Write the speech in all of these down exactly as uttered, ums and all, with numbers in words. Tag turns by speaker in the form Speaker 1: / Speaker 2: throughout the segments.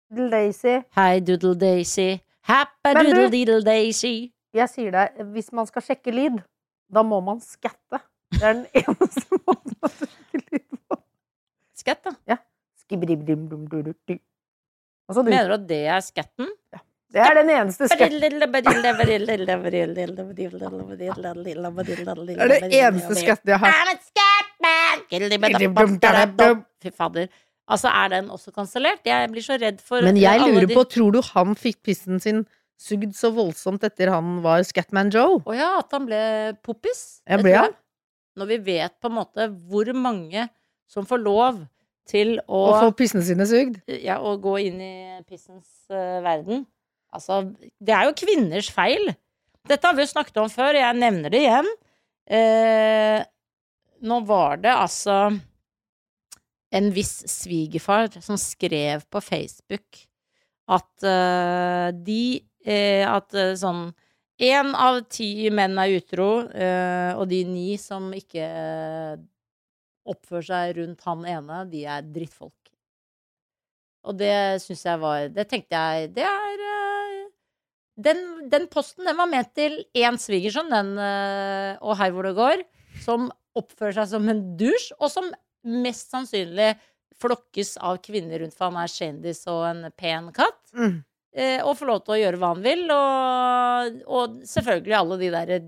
Speaker 1: Doodle Daisy.
Speaker 2: Hei, Doodle Daisy. Happy
Speaker 1: Men du-
Speaker 2: Doodle Diddle Daisy.
Speaker 1: Jeg sier deg, hvis man skal sjekke lyd, da må man skatte. Det er den eneste måten å sjekke lyd på.
Speaker 2: Skatt, da.
Speaker 1: Skibidibidimdumdududu. Altså, du,
Speaker 2: Mener du at det er skatten?
Speaker 1: det er den eneste skatt.
Speaker 2: Det er
Speaker 1: Det er det eneste skatten jeg har.
Speaker 2: I'm a scatman! Fy fader. Altså, er den også kansellert? Jeg blir så redd for
Speaker 1: Men jeg
Speaker 2: alle
Speaker 1: lurer
Speaker 2: de-
Speaker 1: på, tror du han fikk pissen sin sugd så voldsomt etter han var Scatman Joe?
Speaker 2: Å ja, at han ble poppis.
Speaker 1: Jeg
Speaker 2: Det
Speaker 1: ble
Speaker 2: tror
Speaker 1: han.
Speaker 2: Når vi vet på en måte hvor mange som får lov til å,
Speaker 1: Å få pissene sine sugd?
Speaker 2: ja, å gå inn i pissens eh, verden. Altså, det er jo kvinners feil. Dette har vi jo snakket om før, jeg nevner det igjen. Eh, nå var det altså en viss svigerfar som skrev på Facebook at eh, de eh, At eh, sånn en av ti menn er utro, eh, og de ni som ikke eh, oppfører seg rundt han ene, de er drittfolk. Og det synes jeg var Det tenkte jeg Det er eh, den, den posten, den var ment til én svigersønn, den eh, og hei hvor det går, som oppfører seg som en dusj, og som mest sannsynlig flokkes av kvinner rundt, for han er kjendis og en pen katt.
Speaker 1: Mm.
Speaker 2: Eh, og får lov til å gjøre hva han vil, og, og selvfølgelig alle de der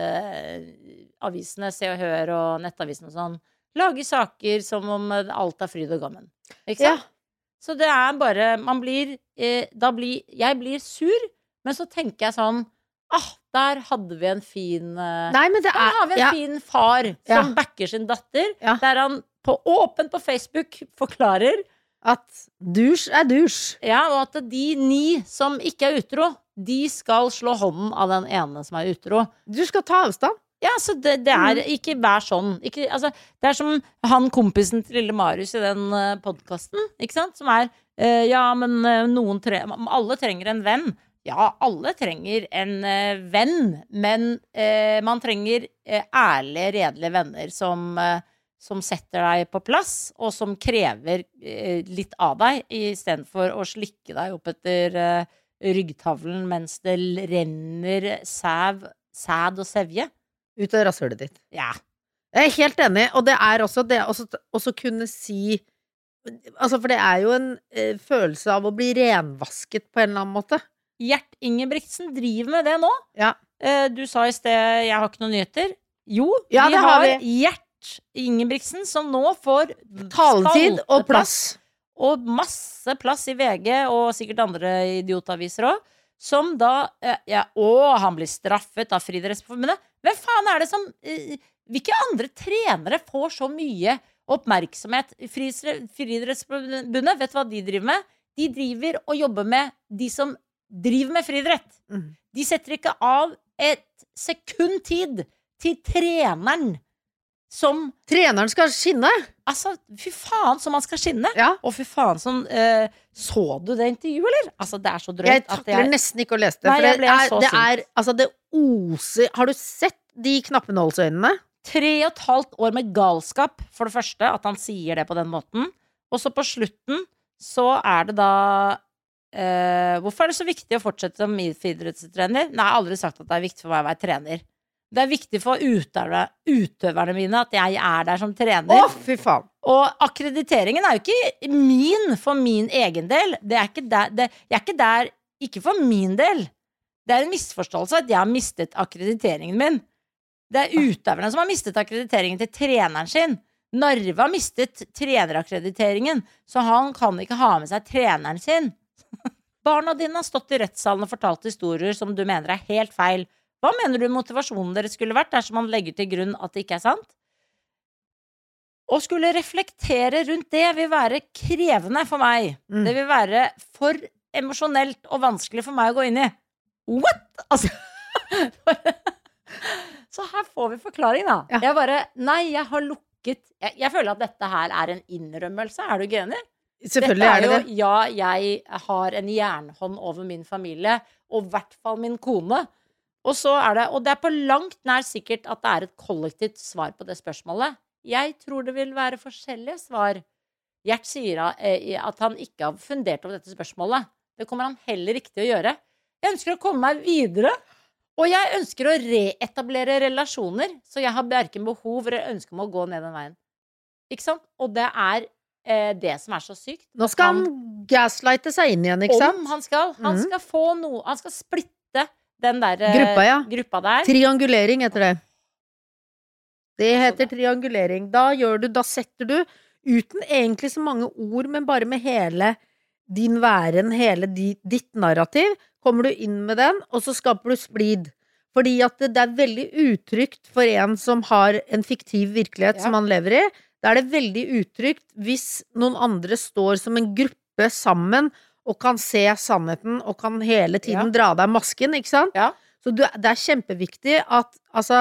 Speaker 2: drittavisene, Se og Hør og nettavisene og sånn, lager saker som om alt er fryd og gammen. Ikke sant?
Speaker 1: Ja.
Speaker 2: Så det er bare, man blir, eh, da blir, jeg blir sur, men så tenker jeg sånn, ah, der hadde vi en fin, eh,
Speaker 1: Nei, men det
Speaker 2: der har vi
Speaker 1: er
Speaker 2: en
Speaker 1: ja.
Speaker 2: fin far som
Speaker 1: Ja.
Speaker 2: backer sin datter,
Speaker 1: Ja.
Speaker 2: der han på åpent på Facebook forklarer,
Speaker 1: At dusj er dusj.
Speaker 2: ja, og at de ni som ikke er utro, de skal slå hånden av den ene som er utro.
Speaker 1: Du skal ta avstand.
Speaker 2: Ja, så det, det er ikke vær sånn. Ikke, altså, det er som han kompisen til lille Marius i den uh, podcasten, ikke sant? Som er, eh, ja, men eh, noen tre, alle trenger en venn. Ja, alle trenger en eh, venn, men eh, man trenger eh, ærlige, redelige venner som, eh, som setter deg på plass, og som krever eh, litt av deg, i stedet for å slikke deg opp etter eh, ryggtavlen mens det l- renner sæv, sæd og sevje.
Speaker 1: Ut av rasshølet ditt.
Speaker 2: Ja.
Speaker 1: Jeg er helt enig, og det er også det også, også kunne si Altså, for det er jo en eh, følelse av å bli renvasket på en eller annen måte.
Speaker 2: Gjert Ingebrigtsen driver med det nå.
Speaker 1: Ja.
Speaker 2: Eh, du sa i sted, jeg har ikke noen nyheter. Jo,
Speaker 1: Ja,
Speaker 2: vi
Speaker 1: det
Speaker 2: har
Speaker 1: har
Speaker 2: Gjert Ingebrigtsen som nå får
Speaker 1: Taletid og plass.
Speaker 2: og masse plass i V G og sikkert andre idiotaviser også, som da eh, ja, å, han blir straffet av Friidrettsforbundet. Hvem faen er det som eh, hvilke andre trenere får så mye oppmerksomhet? Friidretts- Friidrettsforbundet, vet du hva de driver med? De driver og jobber med de som driver med friidrett.
Speaker 1: Mm.
Speaker 2: De setter ikke av et sekund tid til treneren som
Speaker 1: Treneren skal skinne.
Speaker 2: Altså, fy faen som han skal skinne.
Speaker 1: Ja.
Speaker 2: Og fy faen sånn eh, så du det intervjuet, eller? Altså, det er så drøyt
Speaker 1: Jeg
Speaker 2: at
Speaker 1: takler
Speaker 2: jeg
Speaker 1: nesten ikke å lese det.
Speaker 2: Nei,
Speaker 1: For
Speaker 2: jeg
Speaker 1: det
Speaker 2: ble
Speaker 1: er,
Speaker 2: så
Speaker 1: det
Speaker 2: sint.
Speaker 1: er Altså, det oser Har du sett de knappenålsøynene?
Speaker 2: Tre og et halvt år med galskap, for det første, at han sier det på den måten. Og så på slutten så er det da eh, hvorfor er det så viktig å fortsette som friidrettstrener? Nei, jeg har aldri sagt at det er viktig for meg å være trener. Det er viktig for utøverne, utøverne mine at jeg er der som
Speaker 1: Å,
Speaker 2: trener.
Speaker 1: fy faen!
Speaker 2: Og akkrediteringen er jo ikke min for min egen del. Det er ikke der, det, jeg er ikke der ikke for min del. Det er en misforståelse at jeg har mistet akkrediteringen min. Det er utøverne som har mistet akkrediteringen til treneren sin. Narve har mistet trenerakkrediteringen, så han kan ikke ha med seg treneren sin. Barna dine har stått i rettssalen og fortalt historier som du mener er helt feil. Hva mener du motivasjonen deres skulle vært dersom man legger til grunn at det ikke er sant? Å skulle reflektere rundt det vil være krevende for meg.
Speaker 1: Mm.
Speaker 2: Det vil være for emosjonelt og vanskelig for meg å gå inn i. What? Altså Så her får vi forklaring, da.
Speaker 1: Ja.
Speaker 2: Jeg bare Nei, jeg har lukket jeg, jeg føler at dette her er en innrømmelse. Er du ikke enig?
Speaker 1: Selvfølgelig
Speaker 2: Dette
Speaker 1: er det
Speaker 2: jo,
Speaker 1: det.
Speaker 2: Ja, jeg har en jernhånd over min familie, og i hvert fall min kone. Og så er det Og det er på langt nær sikkert at det er et kollektivt svar på det spørsmålet. Jeg tror det vil være forskjellige svar. Gjert sier at han ikke har fundert over dette spørsmålet. Det kommer han heller ikke til å gjøre. Jeg ønsker å komme meg videre, og jeg ønsker å reetablere relasjoner, så jeg har hverken behov eller ønske om å gå ned den veien. Ikke sant? Og det er eh, det som er så sykt.
Speaker 1: Nå skal han, han gaslighte seg inn igjen, ikke sant?
Speaker 2: Om han skal. Han mm. skal få noe, han skal splitte den der
Speaker 1: gruppa, ja.
Speaker 2: gruppa der.
Speaker 1: Triangulering heter det. Det heter triangulering. Da gjør du, da setter du, uten egentlig så mange ord, men bare med hele din væren, hele di, ditt narrativ, kommer du inn med den, og så skaper du splid. Fordi at det, det er veldig utrygt for en som har en fiktiv virkelighet ja. Som han lever i. Da er det veldig utrygt hvis noen andre står som en gruppe sammen og kan se sannheten og kan hele tiden ja. Dra deg masken, ikke sant?
Speaker 2: Ja.
Speaker 1: Så du, det er kjempeviktig at, altså,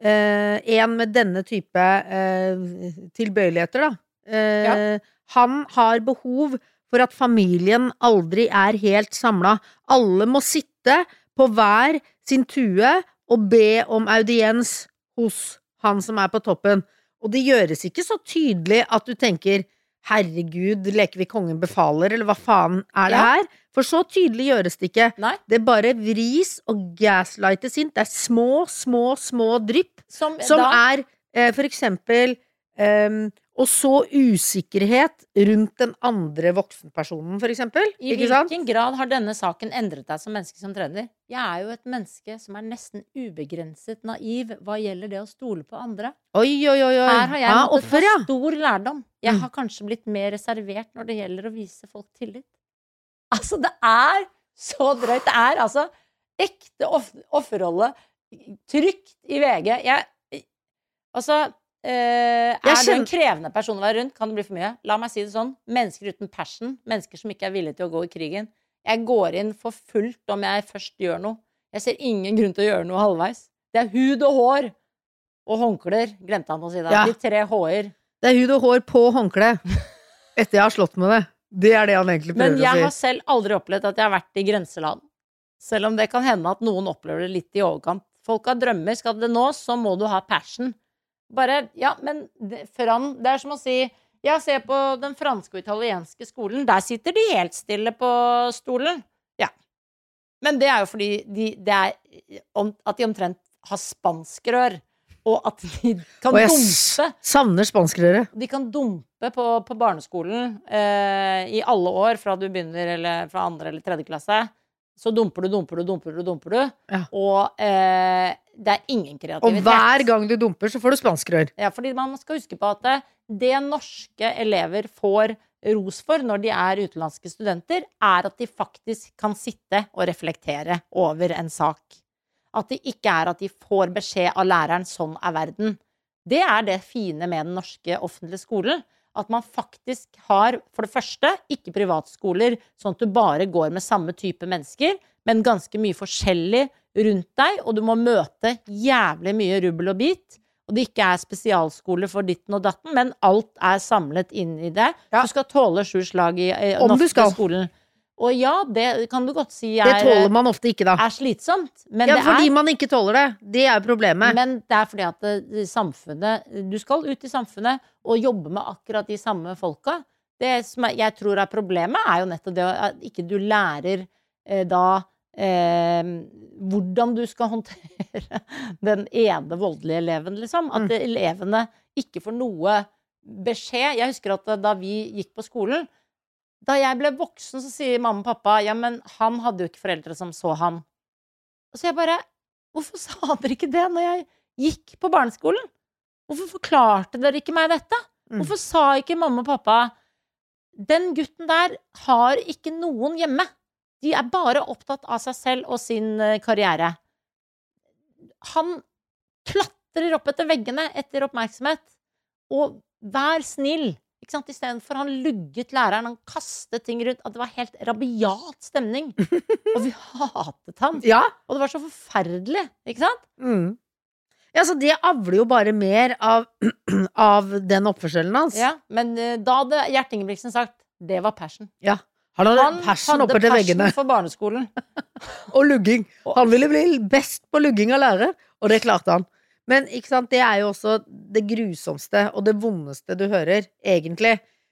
Speaker 1: eh, en med denne type eh, tilbøyeligheter da, eh, ja. Han har behov for at familien aldri er helt samlet. Alle må sitte på hver sin tue og be om audiens hos han som er på toppen. Og det gjøres ikke så tydelig at du tenker, herregud, leker vi kongen befaler, eller hva faen er det ja. Her? For så tydelig gjøres det ikke.
Speaker 2: Nei.
Speaker 1: Det bare vris og gaslightes inn. Det er små, små, små drypp, som, som er eh, for eksempel Um, og så usikkerhet rundt den andre voksenpersonen, for eksempel.
Speaker 2: I
Speaker 1: ikke
Speaker 2: hvilken
Speaker 1: sant?
Speaker 2: grad har denne saken endret deg som menneske som trener? Jeg er jo et menneske som er nesten ubegrenset naiv hva gjelder det å stole på andre.
Speaker 1: Oi, oi, oi, oi.
Speaker 2: Her har jeg
Speaker 1: ja,
Speaker 2: måttet
Speaker 1: offer, ja.
Speaker 2: ta stor lærdom. Jeg
Speaker 1: mm.
Speaker 2: har kanskje blitt mer reservert når det gjelder å vise folk tillit. Altså, det er så drøyt. Det er altså ekte off- offerrolle trygt i V G. Jeg, altså... Uh, er du en krevende person å være rundt, kan det bli for mye. La meg si det sånn, mennesker uten passion, mennesker som ikke er villige til å gå i krigen. Jeg går inn for fullt om jeg først gjør noe. Jeg ser ingen grunn til å gjøre noe halvveis. Det er hud og hår og håndklær, glemte han å si det ja. De tre H-er.
Speaker 1: Det er hud og hår på håndkle etter jeg har slått med det. Det er det han egentlig prøver å si.
Speaker 2: Men jeg har selv aldri opplevd at jeg har vært i grenseland. Selv om det kan hende at noen opplever det litt i overkant. Folk har drømmer, skal det nå, så må du ha passion. Bare, ja, men det, Fran, det er som å si jeg ser på den franske og italienske skolen, der sitter de helt stille på stolen. Ja. Men det er jo fordi de, det er om, at de omtrent har spanskrør, og at de kan
Speaker 1: og jeg
Speaker 2: dumpe.
Speaker 1: Savner spanskrøret.
Speaker 2: De kan dumpe på, på barneskolen eh, i alle år, fra du begynner, eller fra andre eller tredje klasse. Så dumper du, dumper du, dumper du, dumper du.
Speaker 1: Ja.
Speaker 2: Og eh, det er ingen kreativitet.
Speaker 1: Og hver gang du dumper, så får du spanskrør.
Speaker 2: Ja, fordi man skal huske på at det, det norske elever får ros for når de er utenlandske studenter, er at de faktisk kan sitte og reflektere over en sak. At det ikke er at de får beskjed av læreren, sånn er verden. Det er det fine med den norske offentlige skolen. At man faktisk har, for det første, ikke privatskoler, sånn at du bare går med samme type mennesker, men ganske mye forskjellig rundt deg, og du må møte jævlig mye rubbel og bit, og det ikke er spesialskoler for ditten og datten, men alt er samlet inn i det. Ja. Du skal tåle sju slag i eh, norske skolen. Og ja, det kan du godt si er,
Speaker 1: det tåler man ofte ikke da.
Speaker 2: Er slitsomt. Men
Speaker 1: ja,
Speaker 2: det
Speaker 1: fordi
Speaker 2: er,
Speaker 1: man ikke tåler det. Det er problemet.
Speaker 2: Men det er fordi at det, samfunnet, du skal ut i samfunnet og jobbe med akkurat de samme folka. Det som jeg tror er problemet er jo nettopp det at ikke du lærer eh, da eh, hvordan du skal håndtere den ene voldelige eleven, liksom. At mm. elevene ikke får noe beskjed. Jeg husker at da vi gikk på skolen, da jeg ble voksen, så sier mamma og pappa, ja, men han hadde jo ikke foreldre som så han. Og så jeg bare, hvorfor sa dere ikke det når jeg gikk på barneskolen? Hvorfor forklarte dere ikke meg dette? Hvorfor sa ikke mamma og pappa, den gutten der har ikke noen hjemme. De er bare opptatt av seg selv og sin karriere. Han klatrer opp etter veggene etter oppmerksomhet, og vær snill. Ikke sant? I stedet for han lugget læreren, han kastet ting rundt, at det var helt rabiat stemning. Og vi hatet han.
Speaker 1: Ja.
Speaker 2: Og det var så forferdelig, ikke sant?
Speaker 1: Mm. Ja, så det avler jo bare mer av, av den oppførselen hans.
Speaker 2: Ja, men uh, da hadde Gjert Ingebrigtsen sagt, det var passion.
Speaker 1: Ja, han hadde
Speaker 2: han
Speaker 1: passion
Speaker 2: hadde
Speaker 1: oppe til veggene.
Speaker 2: passion for barneskolen.
Speaker 1: Og lugging. Han ville bli best på lugging av lærer, og det klarte han. Men ikke sant, det er jo også det grusomste og det vondeste du hører, egentlig.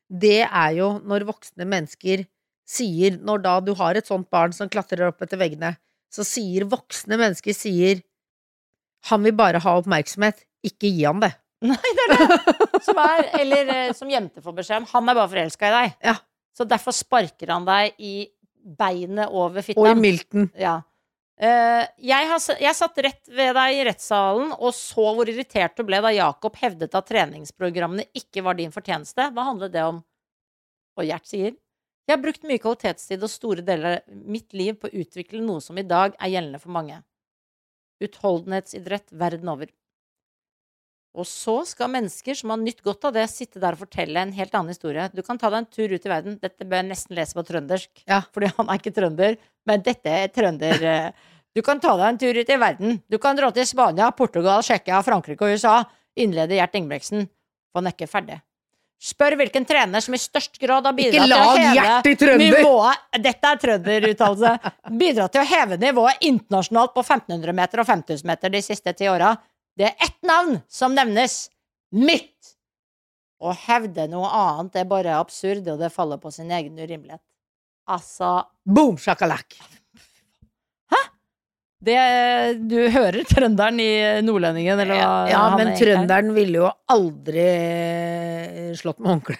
Speaker 1: det er jo når voksne mennesker sier, når da du har et sånt barn som klatrer opp etter veggene, så sier voksne mennesker, sier, han vil bare ha oppmerksomhet, ikke gi han det.
Speaker 2: Nei, det er det. Som er, eller eh, som jente får beskjed om, han er bare forelsket i deg.
Speaker 1: Ja.
Speaker 2: Så derfor sparker han deg i beinet over fittan.
Speaker 1: Og i milten.
Speaker 2: Ja. Uh, jeg, har, jeg satt rett ved deg i rettssalen og så hvor irritert du ble da Jakob hevdet at treningsprogrammene ikke var din fortjeneste. Hva handlet det om? Og Gjert sier, jeg har brukt mye kvalitetstid og store deler av mitt liv på å utvikle noe som i dag er gjeldende for mange. Utholdenhetsidrett verden over. Og så skal mennesker som har nytt godt av det sitte der og fortelle en helt annen historie. Du kan ta deg en tur ut i verden. Dette bør jeg nesten lese på trøndersk,
Speaker 1: ja.
Speaker 2: Fordi han er ikke trønder, men dette er trønder. Du kan ta deg en tur ut i verden. Du kan dra til Spania, Portugal, Tsjekkia, Frankrike og U S A. Innleder Gjert Ingebrigtsen. For han er ikke ferdig. Spør hvilken trener som i størst grad har bidratt til å heve nivået. Dette er trønderuttalelse. Bidratt til å heve nivået internasjonalt på femten hundre meter og fem tusen meter de siste ti åra. Det er ett navn som nevnes. Mitt. Å hevde noe annet er bare absurd, og det faller på sin egen urimelighet. Altså
Speaker 1: boom, shakalak.
Speaker 2: Hæ? Det, du hører trønderen i nordlendingen, eller hva?
Speaker 1: Ja, men trønderen ville jo aldri slått med håndkle.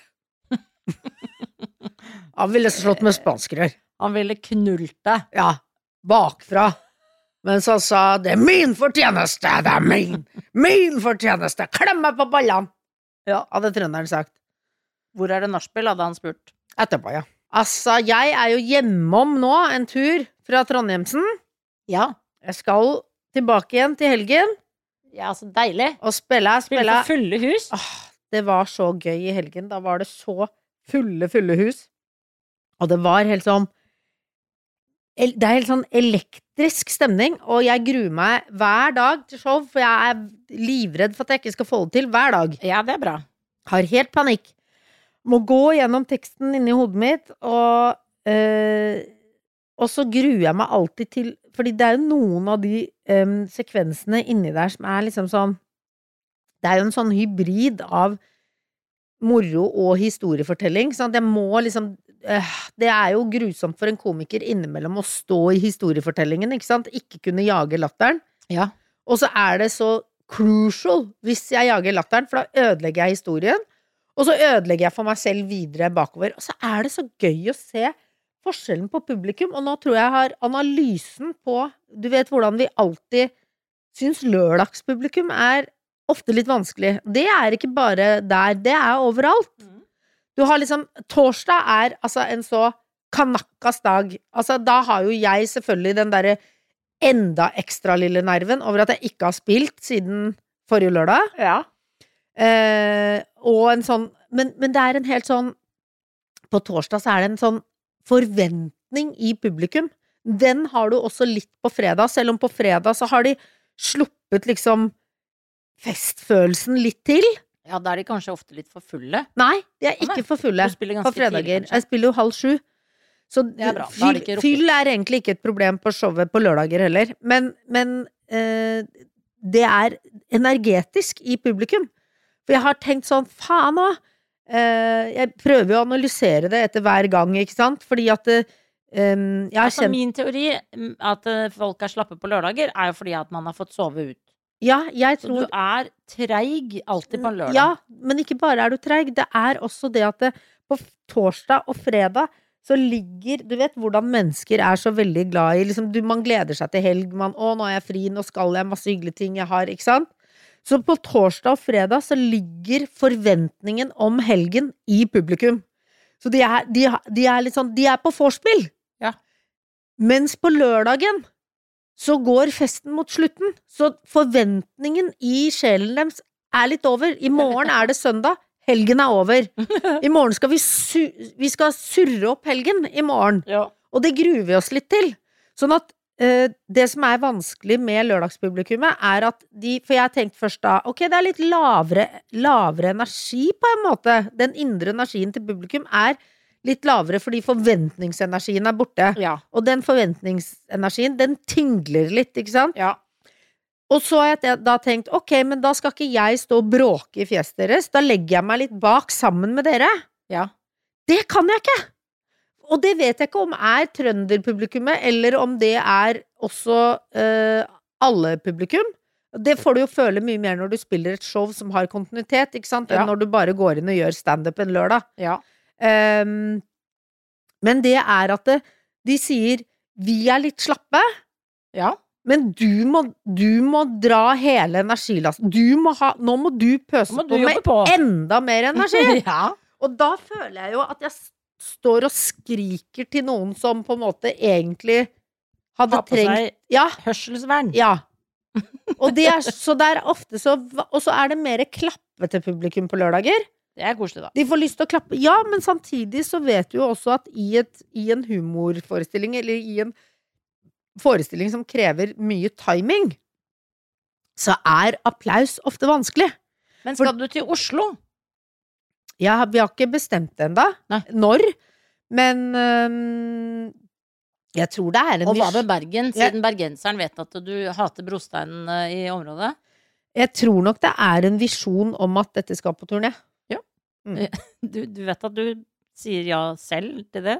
Speaker 1: Han ville slått med spanskrør.
Speaker 2: Han ville knullt deg.
Speaker 1: Ja, bakfra. Men så sa, det er min fortjeneste, det er min, min fortjeneste, klem meg på ballene. Ja, hadde trønderen sagt.
Speaker 2: Hvor er det nachspiel, hadde han spurt.
Speaker 1: Etterpå, ja. Altså, jeg er jo hjemom nå, en tur fra Trondheimsen.
Speaker 2: Ja.
Speaker 1: Jeg skal tilbake igjen til helgen.
Speaker 2: Ja, så deilig.
Speaker 1: Og spille, spille.
Speaker 2: Spille for fulle hus.
Speaker 1: Åh, det var så gøy i helgen. Da var det så fulle, fulle hus. Og det var helt sånn, det er helt sånn elektrisk stemning, og jeg gruer meg hver dag til show, for jeg er livredd for at jeg ikke skal få det til hver dag.
Speaker 2: Ja, det er bra.
Speaker 1: Har helt panikk. Må gå gjennom teksten inni hodet mitt, og, øh, og så gruer jeg meg alltid til, fordi det er jo noen av de øh, sekvensene inni der som er liksom sånn, det er jo en sånn hybrid av moro og historiefortelling, sånn at jeg må liksom det er jo grusomt for en komiker innimellom å stå i historiefortellingen, ikke sant? Ikke kunne jage latteren.
Speaker 2: Ja.
Speaker 1: Og så er det så crucial hvis jeg jager latteren, for da ødelegger jeg historien, og så ødelegger jeg for meg selv videre bakover. Og så er det så gøy å se forskjellen på publikum, og nå tror jeg jeg har analysen på, du vet hvordan vi alltid syns lørdagspublikum er ofte litt vanskelig. Det er ikke bare der, det er overalt. Mm. Du har liksom, torsdag er altså en så kanakkas dag. Altså, da har jo jeg selvfølgelig den der enda ekstra lille nerven over at jeg ikke har spilt siden forrige lørdag.
Speaker 2: Ja.
Speaker 1: Eh, og en sånn, men, men det er en helt sånn, på torsdag så er det en sånn forventning i publikum. Den har du også litt på fredag, selv om på fredag så har de sluppet liksom festfølelsen litt til.
Speaker 2: Ja, da er de kanskje ofte litt for fulle.
Speaker 1: Nei, de er ikke for fulle på fredager. Jeg spiller jo halv sju. Så
Speaker 2: er
Speaker 1: fyll, fyll er egentlig ikke et problem på showet på lørdager heller. Men, men eh, det er energetisk i publikum. For jeg har tenkt sånn, faen nå, eh, jeg prøver jo å analysere det etter hver gang, ikke sant? Fordi at det, um, jeg har
Speaker 2: altså,
Speaker 1: kjent...
Speaker 2: Min teori at folk er slappe på lørdager er jo fordi at man har fått sove ut.
Speaker 1: Ja, jeg tror...
Speaker 2: Så du er treig alltid på en lørdag.
Speaker 1: Ja, men ikke bare er du treig, det er også det at det, på torsdag og fredag så ligger, du vet hvordan mennesker er så veldig glad i, liksom, du, man gleder seg til helg, man, å, nå er jeg fri, nå skal jeg masse hyggelige ting jeg har, ikke sant? Så på torsdag og fredag så ligger forventningen om helgen i publikum. Så de er, de, de er litt sånn, de er på vorspiel.
Speaker 2: Ja.
Speaker 1: Mens på lørdagen så går festen mot slutten, så forventningen i sjelen deres er litt over. I morgen er det søndag, helgen er over. I morgen skal vi, su vi skal surre opp helgen i morgen.
Speaker 2: Ja.
Speaker 1: Og det gruer vi oss litt til. Sånn at uh, det som er vanskelig med lørdagspublikummet er at de, for jeg har tenkt først da, ok, det er litt lavere, lavere energi på en måte. Den indre energien til publikum er litt lavere fordi forventningsenergien er borte.
Speaker 2: Ja.
Speaker 1: Og den forventningsenergien, den tingler litt, ikke sant?
Speaker 2: Ja.
Speaker 1: Og så har jeg da tenkt, ok, men da skal ikke jeg stå og bråke i fjeset deres, da legger jeg meg litt bak sammen med dere.
Speaker 2: Ja.
Speaker 1: Det kan jeg ikke! Og det vet jeg ikke om er trønderpublikummet, eller om det er også uh, alle publikum. Det får du jo føle mye mer når du spiller et show som har kontinuitet, ikke sant? Enn
Speaker 2: Ja.
Speaker 1: når du bare går inn og gjør stand-up en lørdag.
Speaker 2: Ja.
Speaker 1: Um, men det er at det, de sier vi er litt slappe,
Speaker 2: Ja.
Speaker 1: men du må, du må dra hele energilasten. Du må ha, nå må du pøse
Speaker 2: Nå må du
Speaker 1: på med
Speaker 2: jobbe på.
Speaker 1: enda mer energi.
Speaker 2: ja.
Speaker 1: Og da føler jeg jo at jeg står og skriker til noen som på en måte egentlig hadde
Speaker 2: Ha på
Speaker 1: trengt
Speaker 2: seg
Speaker 1: Ja,
Speaker 2: hørselsvern.
Speaker 1: ja. Og det er, så det er ofte så Og så er det mer klappete publikum på lørdager.
Speaker 2: Det er koselig, da.
Speaker 1: De får lyst til å klappe. Ja, men samtidig så vet du jo også at i, et, i en humorforestilling, eller i en forestilling som krever mye timing, så er applaus ofte vanskelig.
Speaker 2: Men skal du til Oslo?
Speaker 1: Ja, vi har ikke bestemt det enda
Speaker 2: Nei.
Speaker 1: når, men øhm, jeg tror det er en
Speaker 2: Og hva
Speaker 1: vis-
Speaker 2: med Bergen, siden bergenseren vet at du hater brosteinen eh, i området?
Speaker 1: Jeg tror nok det er en visjon om at dette skal på turné.
Speaker 2: Ja.
Speaker 1: Mm.
Speaker 2: Du, du vet at du sier ja selv til det?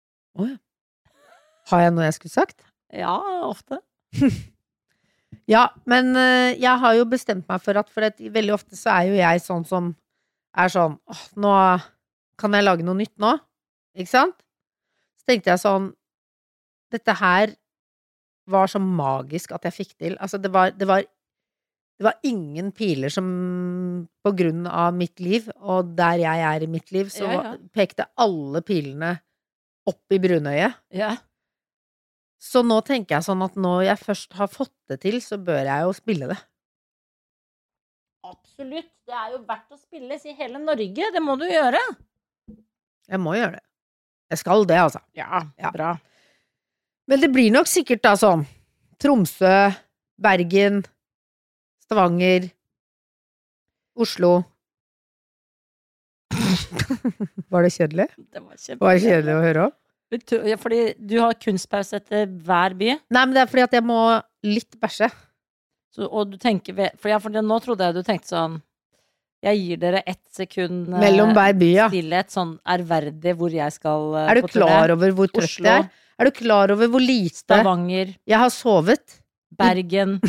Speaker 1: Har jeg noe jeg skulle sagt?
Speaker 2: Ja, ofte.
Speaker 1: Ja, men øh, jeg har jo bestemt meg for at, for at veldig ofte så er jo jeg sånn som er sånn, åh, nå kan jeg lage noe nytt nå, ikke sant? Så tenkte jeg sånn, dette her var så magisk at jeg fikk til, altså det var, det var, det var ingen piler som på grunn av mitt liv, og der jeg er i mitt liv, så
Speaker 2: Ja, ja.
Speaker 1: pekte alle pilene opp i brunøyet.
Speaker 2: Ja.
Speaker 1: Så nå tenker jeg sånn at når jeg først har fått det til, så bør jeg jo spille det.
Speaker 2: Absolutt. Det er jo verdt å spilles i hele Norge. Det må du gjøre.
Speaker 1: Jeg må gjøre det. Jeg skal det, altså.
Speaker 2: Ja,
Speaker 1: Ja.
Speaker 2: bra.
Speaker 1: Men det blir nok sikkert da sånn Tromsø, Bergen, Stavanger, Oslo. Var det kjedelig?
Speaker 2: Det var
Speaker 1: Var det kjedelig å høre om?
Speaker 2: Ja, fordi du har kunstpause etter hver by.
Speaker 1: Nei, men det er fordi at jeg må litt bæsje.
Speaker 2: Så, og du tenker ved- For, ja, for det, nå trodde jeg du tenkte sånn Jeg gir dere ett sekund eh,
Speaker 1: Mellom hver by, ja.
Speaker 2: stillhet, sånn ærverdig hvor jeg skal eh,
Speaker 1: Er du
Speaker 2: på turné.
Speaker 1: klar over hvor trøtt
Speaker 2: Oslo,
Speaker 1: jeg er? Er du klar over hvor lite
Speaker 2: Stavanger,
Speaker 1: jeg har sovet?
Speaker 2: Bergen,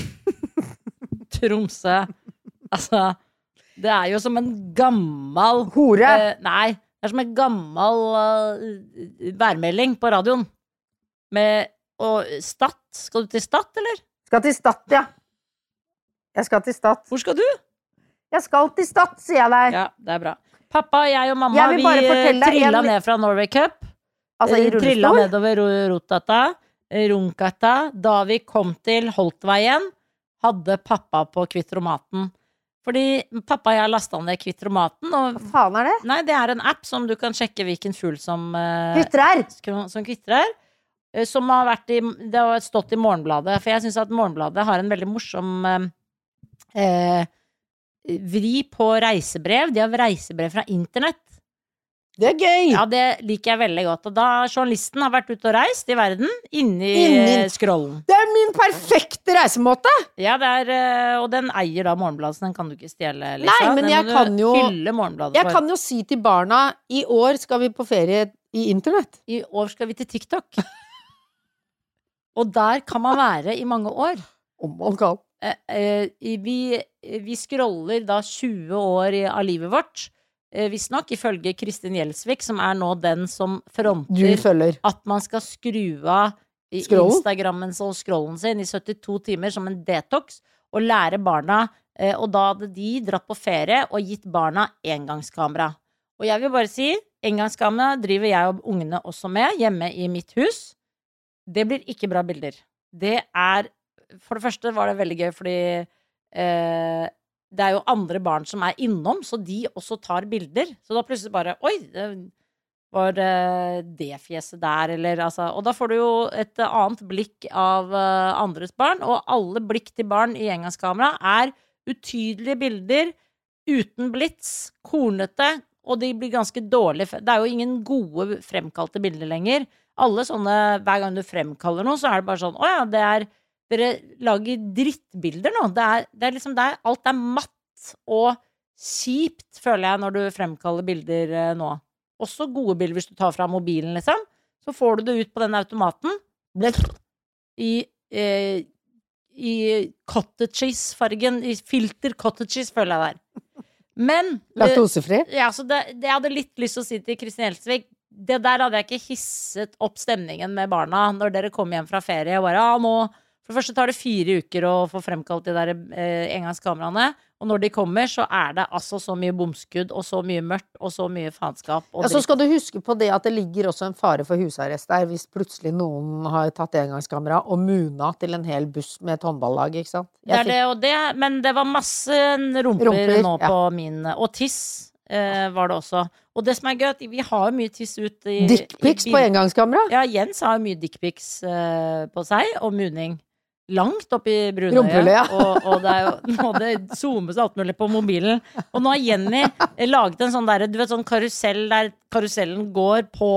Speaker 2: Tromsø. Altså, det er jo som en gammal
Speaker 1: Hore!
Speaker 2: eh, Nei, det er som en gammal eh, værmelding på radioen. Med Og Stad. Skal du til Stad, eller?
Speaker 1: Skal til Stad, ja. Jeg skal til Stad.
Speaker 2: Hvor skal du?
Speaker 1: Jeg skal til Stad, sier jeg deg.
Speaker 2: Ja, det er bra. Pappa, jeg og mamma,
Speaker 1: Jeg vil
Speaker 2: vi
Speaker 1: bare
Speaker 2: eh,
Speaker 1: fortelle deg
Speaker 2: trilla
Speaker 1: en-
Speaker 2: ned fra Norway Cup.
Speaker 1: Altså i
Speaker 2: Eh, Trilla
Speaker 1: rullestol.
Speaker 2: nedover Ro- Rotata, eh, Runkata. Da vi kom til Holtveien, hadde pappa på Kvittromaten. Fordi pappa og jeg lasta ned Kvittromaten, og
Speaker 1: Hva faen er det?
Speaker 2: nei, det er en app som du kan sjekke hvilken fugl som eh,
Speaker 1: Hytter
Speaker 2: skro- som kvitrer. eh, Som har vært i Det har stått i Morgenbladet. For jeg syns at Morgenbladet har en veldig morsom eh, eh, vri på reisebrev. De har reisebrev fra internett.
Speaker 1: Det er gøy!
Speaker 2: Ja, det liker jeg veldig godt. Og da journalisten har vært ute og reist i verden, inni
Speaker 1: Inni-
Speaker 2: eh, scrollen.
Speaker 1: Det er min perfekte reisemåte!
Speaker 2: Ja, det er, eh, og den eier da Morgenbladet, så den kan du ikke stjele, Lisa.
Speaker 1: Nei, men
Speaker 2: Den
Speaker 1: jeg
Speaker 2: må du
Speaker 1: kan jo-
Speaker 2: hylle Morgenbladet
Speaker 1: Jeg
Speaker 2: for.
Speaker 1: kan jo si til barna i år skal vi på ferie i internett.
Speaker 2: I år skal vi til TikTok. Og der kan man være i mange år.
Speaker 1: Om man kan.
Speaker 2: Eh, eh, vi, vi scroller da tjue år i- av livet vårt. Eh, Visstnok, ifølge Kristin Gjelsvik, som er nå den som
Speaker 1: Du
Speaker 2: fronter
Speaker 1: følger.
Speaker 2: at man skal skru av i
Speaker 1: Scrollen?
Speaker 2: Instagrammen og scrollen sin i syttito timer som en detox, og lære barna eh, Og da hadde de dratt på ferie og gitt barna engangskamera. Og jeg vil bare si, engangskamera driver jeg og ungene også med hjemme i mitt hus. Det blir ikke bra bilder. Det er For det første var det veldig gøy fordi eh, det er jo andre barn som er innom, så de også tar bilder. Så da plutselig bare Oi, det var eh, det fjeset der, eller altså Og da får du jo et annet blikk av eh, andres barn, og alle blikk til barn i engangskamera er utydelige bilder uten blits, kornete, og de blir ganske dårlige. Det er jo ingen gode fremkalte bilder lenger. Alle sånne, hver gang du fremkaller noe, så er det bare sånn Å ja, det er dere lager drittbilder nå. Det er, det er liksom det er, alt er matt og kjipt, føler jeg, når du fremkaller bilder eh, nå. også gode bilder hvis du tar fra mobilen, liksom. Så får du det ut på den automaten. Blef, I, eh, i cottage cheese-fargen, i filter cottage cheese, føler jeg der. Men
Speaker 1: Laktosefri?
Speaker 2: eh, ja, så det, det jeg hadde litt lyst til å si til Kristin Gjelsvik, det der hadde jeg ikke hisset opp stemningen med barna når dere kom hjem fra ferie. Og bare, ja, nå, for det første tar det fire uker å få fremkalt de der eh, engangskameraene. Og når de kommer, så er det altså så mye bomskudd, og så mye mørkt, og så mye faenskap.
Speaker 1: Ja, så skal du huske på det at det ligger også en fare for husarrest der, hvis plutselig noen har tatt engangskamera og muna til en hel buss med et håndballag, ikke sant?
Speaker 2: Det er det, og det, men det var masse rumper,
Speaker 1: Rumper,
Speaker 2: nå
Speaker 1: ja.
Speaker 2: på min, og tiss eh, var det også. Og det som er gøy, at vi har jo mye tiss ut i
Speaker 1: Dickpics
Speaker 2: i
Speaker 1: på
Speaker 2: bil-
Speaker 1: engangskamera?
Speaker 2: Ja, Jens har jo mye dickpics eh, på seg, og muning. Langt opp i brunøyet.
Speaker 1: Rumpehullet, ja.
Speaker 2: og, og det er jo, og det zoomes alt mulig på mobilen. Og nå har Jenny laget en sånn der, du vet, sånn karusell der karusellen går på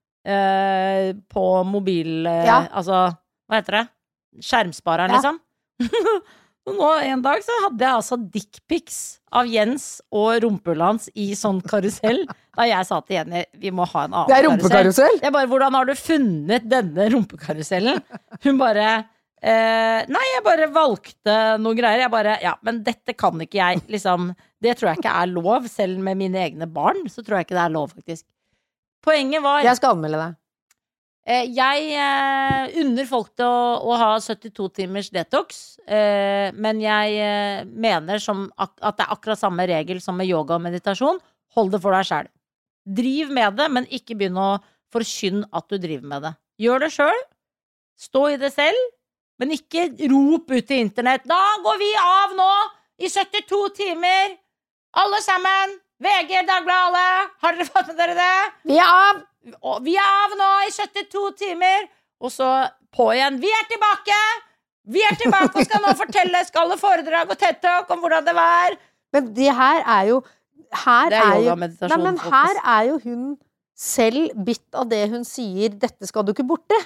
Speaker 2: eh, på mobil eh,
Speaker 1: Ja.
Speaker 2: Altså, hva heter det? Skjermspareren,
Speaker 1: Ja.
Speaker 2: liksom. Og nå en dag så hadde jeg altså dickpics av Jens og rumpehullet hans i sånn karusell. Da jeg sa til Jenny, vi må ha en annen
Speaker 1: Det er
Speaker 2: karusell.
Speaker 1: rumpekarusell?
Speaker 2: Jeg bare, hvordan har du funnet denne rumpekarusellen? Hun bare eh, Nei, jeg bare valgte noen greier. Jeg bare, ja, men dette kan ikke jeg liksom, det tror jeg ikke er lov. Selv med mine egne barn, så tror jeg ikke det er lov, faktisk. Poenget var
Speaker 1: Jeg skal anmelde deg.
Speaker 2: eh, Jeg eh, unner folk til å, å ha syttito timers detox, eh, men jeg eh, mener som ak at det er akkurat samme regel som med yoga og meditasjon. Hold det for deg selv. Driv med det, men ikke begynn å forkynne at du driver med det. Gjør det selv. Stå i det selv. Men ikke rop ut i internett. Da går vi av nå i syttito timer. Alle sammen. V G, Dagbladet, alle. Har dere fått med dere det?
Speaker 1: Vi er av!
Speaker 2: Og vi er av nå i syttito timer. Og så på igjen. Vi er tilbake! Vi er tilbake og skal nå fortelle skall og foredrag og TED Talk om hvordan det var.
Speaker 1: Men det her er jo her
Speaker 2: Det er yoga
Speaker 1: jo,
Speaker 2: og meditasjon,
Speaker 1: Nei, men
Speaker 2: folkens.
Speaker 1: her er jo hun selv bitt av det hun sier. Dette skal du ikke borte.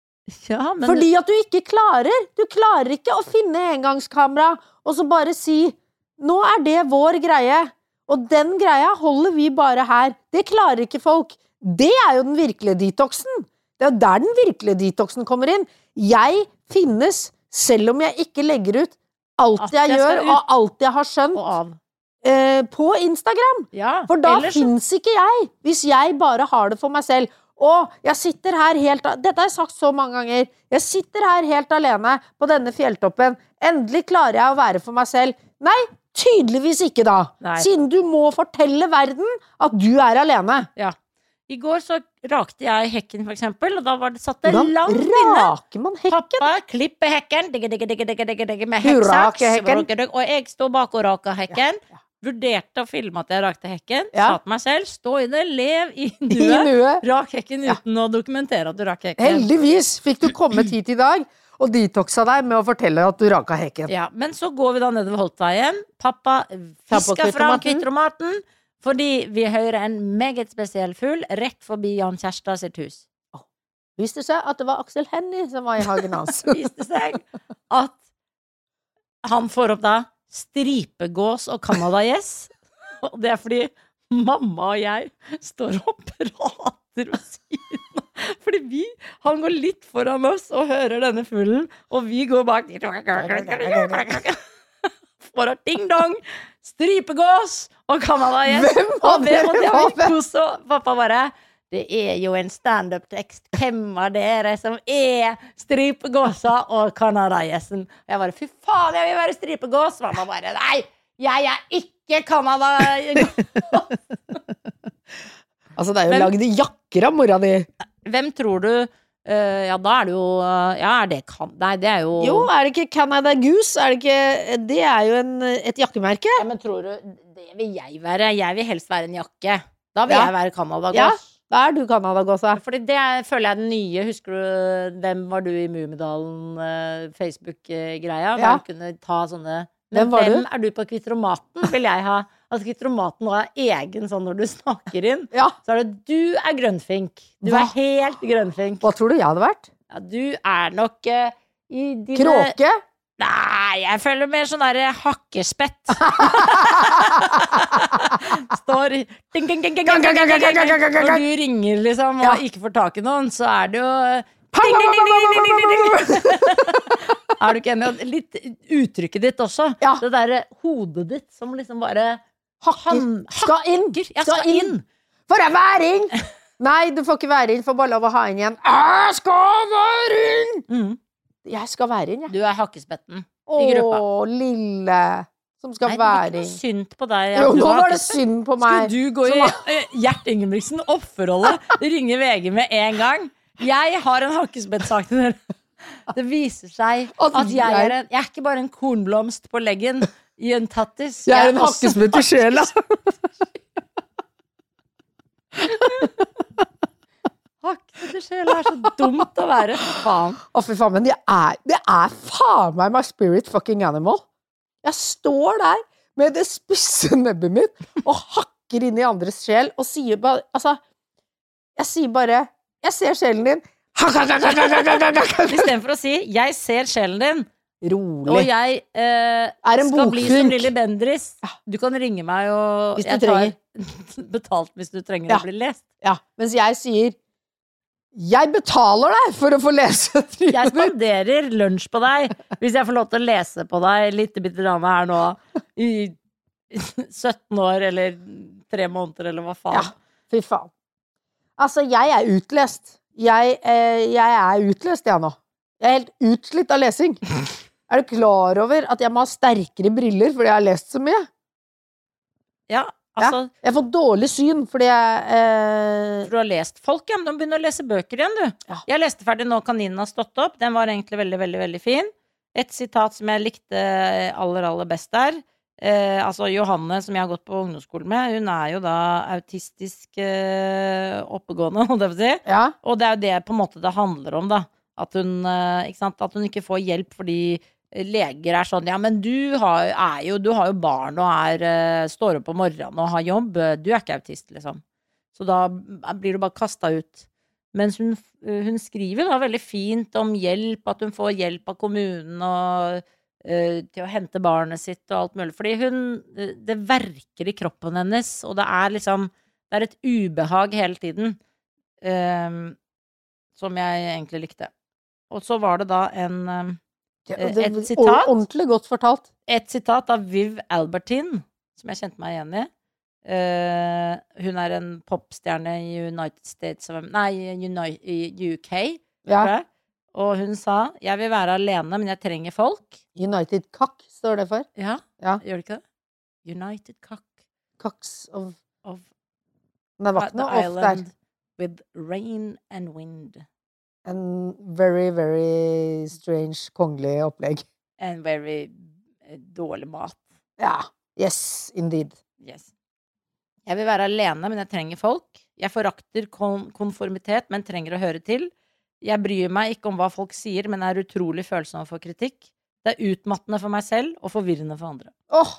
Speaker 2: Ja, men
Speaker 1: Fordi at du ikke klarer. Du klarer ikke å finne engangskamera og så bare si nå er det vår greie. Og den greia holder vi bare her. Det klarer ikke folk. Det er jo den virkelige detoxen. Det er jo der den virkelige detoxen kommer inn. Jeg finnes selv om jeg ikke legger ut alt
Speaker 2: At
Speaker 1: jeg
Speaker 2: jeg skal
Speaker 1: gjør
Speaker 2: ut.
Speaker 1: og alt jeg har skjønt
Speaker 2: og av.
Speaker 1: eh, på Instagram.
Speaker 2: Ja,
Speaker 1: For da
Speaker 2: ellers så-
Speaker 1: finnes ikke jeg, hvis jeg bare har det for meg selv. Og jeg sitter her helt Dette har jeg sagt så mange ganger. Jeg sitter her helt alene på denne fjelltoppen. Endelig klarer jeg å være for meg selv. Nei, tydeligvis ikke da.
Speaker 2: Nei.
Speaker 1: Siden du må fortelle verden at du er alene.
Speaker 2: Ja. I går så rakte jeg hekken, for eksempel, og da var det satt det
Speaker 1: Hvordan
Speaker 2: langt inne.
Speaker 1: raker man hekken?
Speaker 2: Pappa klipper hekken digge, digge, digge, digge, digge, digge, med
Speaker 1: Du
Speaker 2: hekksaks.
Speaker 1: raker hekken.
Speaker 2: Og jeg står bak og raker hekken.
Speaker 1: Ja, ja.
Speaker 2: Vurderte å filme at jeg rakte hekken.
Speaker 1: Ja.
Speaker 2: Sa til meg selv, stå i det, lev i
Speaker 1: I
Speaker 2: nuet.
Speaker 1: nuet.
Speaker 2: Rak hekken
Speaker 1: Ja.
Speaker 2: uten å dokumentere at du rak hekken.
Speaker 1: Heldigvis fikk du kommet hit i dag og detoxa deg med å fortelle at du raka hekken.
Speaker 2: Ja, men så går vi da nedover Holtveien. Pappa
Speaker 1: Ta på
Speaker 2: fisker fram
Speaker 1: kvittromaten.
Speaker 2: kvittromaten fordi vi hører en meget spesiell fugl rett forbi Jan Kjærstad sitt hus.
Speaker 1: Viste seg at det var Aksel Hennie som var i hagen hans.
Speaker 2: Viste seg at han får opp da stripegås og canadagjess. Og det er fordi mamma og jeg står og prater ved siden av. Fordi vi, han går litt foran oss og hører denne fuglen, og vi går bak. Får ding-dong, stripegås og canadagjess.
Speaker 1: Hvem
Speaker 2: Og
Speaker 1: av
Speaker 2: det, og det
Speaker 1: dere
Speaker 2: har
Speaker 1: var
Speaker 2: vi kost oss. Pappa bare det er jo en stand-up-tekst. Hvem av dere som er stripegåsa og canadagjessen? Og jeg bare, fy faen, jeg vil være stripegås. Mamma bare, nei, jeg er ikke Canada.
Speaker 1: Altså, det er jo
Speaker 2: Men-
Speaker 1: lagd jakker av mora di.
Speaker 2: Hvem tror du eh, Ja, da er det jo eh, Ja, er det kan... Nei, det er jo
Speaker 1: Jo, er det ikke Canada Goose? Er det ikke Det er jo en, et jakkemerke.
Speaker 2: Ja, men tror du Det vil jeg være. Jeg vil helst være en jakke. Da vil
Speaker 1: Ja.
Speaker 2: jeg være canadagås.
Speaker 1: Ja. Da er du Canada-gåsa.
Speaker 2: Fordi det er, føler jeg er den nye. Husker du Hvem var du i Mummidalen eh, Facebook-greia?
Speaker 1: Ja.
Speaker 2: Man kunne ta sånne Men
Speaker 1: Hvem var
Speaker 2: hvem
Speaker 1: du?
Speaker 2: er du på Kvitromaten? Vil jeg ha at Kvitromaten nå er egen sånn når du snakker inn.
Speaker 1: Ja.
Speaker 2: Så er det du er grønnfink. Du
Speaker 1: Hva?
Speaker 2: er helt grønnfink.
Speaker 1: Hva tror du jeg hadde vært?
Speaker 2: Ja, du er nok eh, i dine
Speaker 1: Kråke?
Speaker 2: Nei, jeg føler mer sånn der hakkespett. Står ding, ding, ding, ding, ding, ding, ding, ding, ding. Når du ringer liksom og ikke får tak i noen, så er det jo ding, ding, ding, ding, ding, ding, ding. Er du ikke enig? Litt uttrykket ditt også.
Speaker 1: Ja.
Speaker 2: Det der hodet ditt som liksom bare
Speaker 1: Hakker. Skal inn.
Speaker 2: Ja, skal inn.
Speaker 1: For jeg være inn. Nei, du får ikke være inn. Får bare lov å ha inn igjen. Jeg skal være inn.
Speaker 2: Mm.
Speaker 1: Jeg skal være inn, jeg.
Speaker 2: Du er hakkespetten i gruppa.
Speaker 1: Åh, lille som skal
Speaker 2: Nei,
Speaker 1: være
Speaker 2: det
Speaker 1: inn.
Speaker 2: er ikke noe synd på deg.
Speaker 1: Jo,
Speaker 2: Du
Speaker 1: nå
Speaker 2: har
Speaker 1: var det
Speaker 2: hakkespett.
Speaker 1: synd på meg.
Speaker 2: Skulle du gå i eh, Gjert Ingebrigtsen offerrolle? Ringer V G med en gang. Jeg har en hakkespettsak til dere. Det viser seg
Speaker 1: At
Speaker 2: at jeg
Speaker 1: jeg-
Speaker 2: er en Jeg er ikke bare en kornblomst på leggen i en tattis.
Speaker 1: Jeg er en
Speaker 2: også-
Speaker 1: hakkespett i sjela.
Speaker 2: Hakkespett i sjela er så dumt å være. Faen.
Speaker 1: Å, fy faen, men det er, det er faen meg my spirit fucking animal. Jeg står der med det spisse nebbet mitt og hakker inn i andres sjel og sier bare, altså, jeg sier bare, jeg ser sjelen din.
Speaker 2: I stedet for å si 'jeg ser sjelen din', og
Speaker 1: Rolig.
Speaker 2: jeg eh,
Speaker 1: Er en
Speaker 2: skal bli som
Speaker 1: bokfunk.
Speaker 2: Lilly Bendriss. Du kan ringe meg og
Speaker 1: Hvis du
Speaker 2: jeg tar betalt hvis du trenger
Speaker 1: Ja.
Speaker 2: å bli lest.
Speaker 1: Ja, mens jeg sier, jeg betaler deg for å få lese
Speaker 2: Jeg
Speaker 1: trynet.
Speaker 2: spanderer lunsj på deg hvis jeg får lov til å lese på deg litt bitte grann her nå i sytten år eller tre måneder eller hva faen.
Speaker 1: Ja, fy faen. Altså, jeg er utlest. Jeg, eh, jeg er utlest, jeg nå. Jeg er helt utslitt av lesing. Er du klar over at jeg må ha sterkere briller fordi jeg har lest så mye?
Speaker 2: Ja, altså
Speaker 1: Jeg får dårlig syn fordi jeg eh,
Speaker 2: Du har lest folk, ja, men de begynner å lese bøker igjen, du.
Speaker 1: Ja.
Speaker 2: Jeg leste ferdig nå 'Kaninen har stått opp'. Den var egentlig veldig, veldig, veldig fin. Et sitat som jeg likte aller, aller best der. Eh, altså Johanne, som jeg har gått på ungdomsskolen med, hun er jo da autistisk eh, oppegående, holdt jeg på å si.
Speaker 1: Ja,
Speaker 2: Og det er jo det på en måte det handler om, da. At hun, eh, ikke sant? At hun ikke får hjelp fordi leger er sånn 'ja, men du har, er jo, du har jo barn og er, eh, står opp om morgenen og har jobb. Du er ikke autist', liksom. Så da blir du bare kasta ut. Mens hun, hun skriver da veldig fint om hjelp, at hun får hjelp av kommunen og eh, til å hente barnet sitt og alt mulig. Fordi hun Det verker i kroppen hennes, og det er liksom Det er et ubehag hele tiden. eh, som jeg egentlig likte. Og så var det da en eh,
Speaker 1: det, det,
Speaker 2: Et sitat?
Speaker 1: Ordentlig godt fortalt.
Speaker 2: et sitat av Viv Albertine, som jeg kjente meg igjen i. Eh, hun er en popstjerne i United States of Nei, Uni- i U K,
Speaker 1: Ja.
Speaker 2: tror jeg. Og hun sa 'jeg vil være alene, men jeg trenger folk'.
Speaker 1: United Cock står det for.
Speaker 2: Ja,
Speaker 1: Ja.
Speaker 2: gjør det ikke det? United Cock
Speaker 1: Cocks of
Speaker 2: of
Speaker 1: Men det var ikke
Speaker 2: the
Speaker 1: noe off der.
Speaker 2: island with rain and wind
Speaker 1: En very, very strange, kongelig opplegg.
Speaker 2: and very eh, dårlig mat.
Speaker 1: Ja. Yes, indeed.
Speaker 2: Yes. Jeg vil være alene, men jeg trenger folk. Jeg forakter kon konformitet, men trenger å høre til. Jeg bryr meg ikke om hva folk sier, men er utrolig følsom for kritikk. Det er utmattende for meg selv og forvirrende for andre.
Speaker 1: Åh,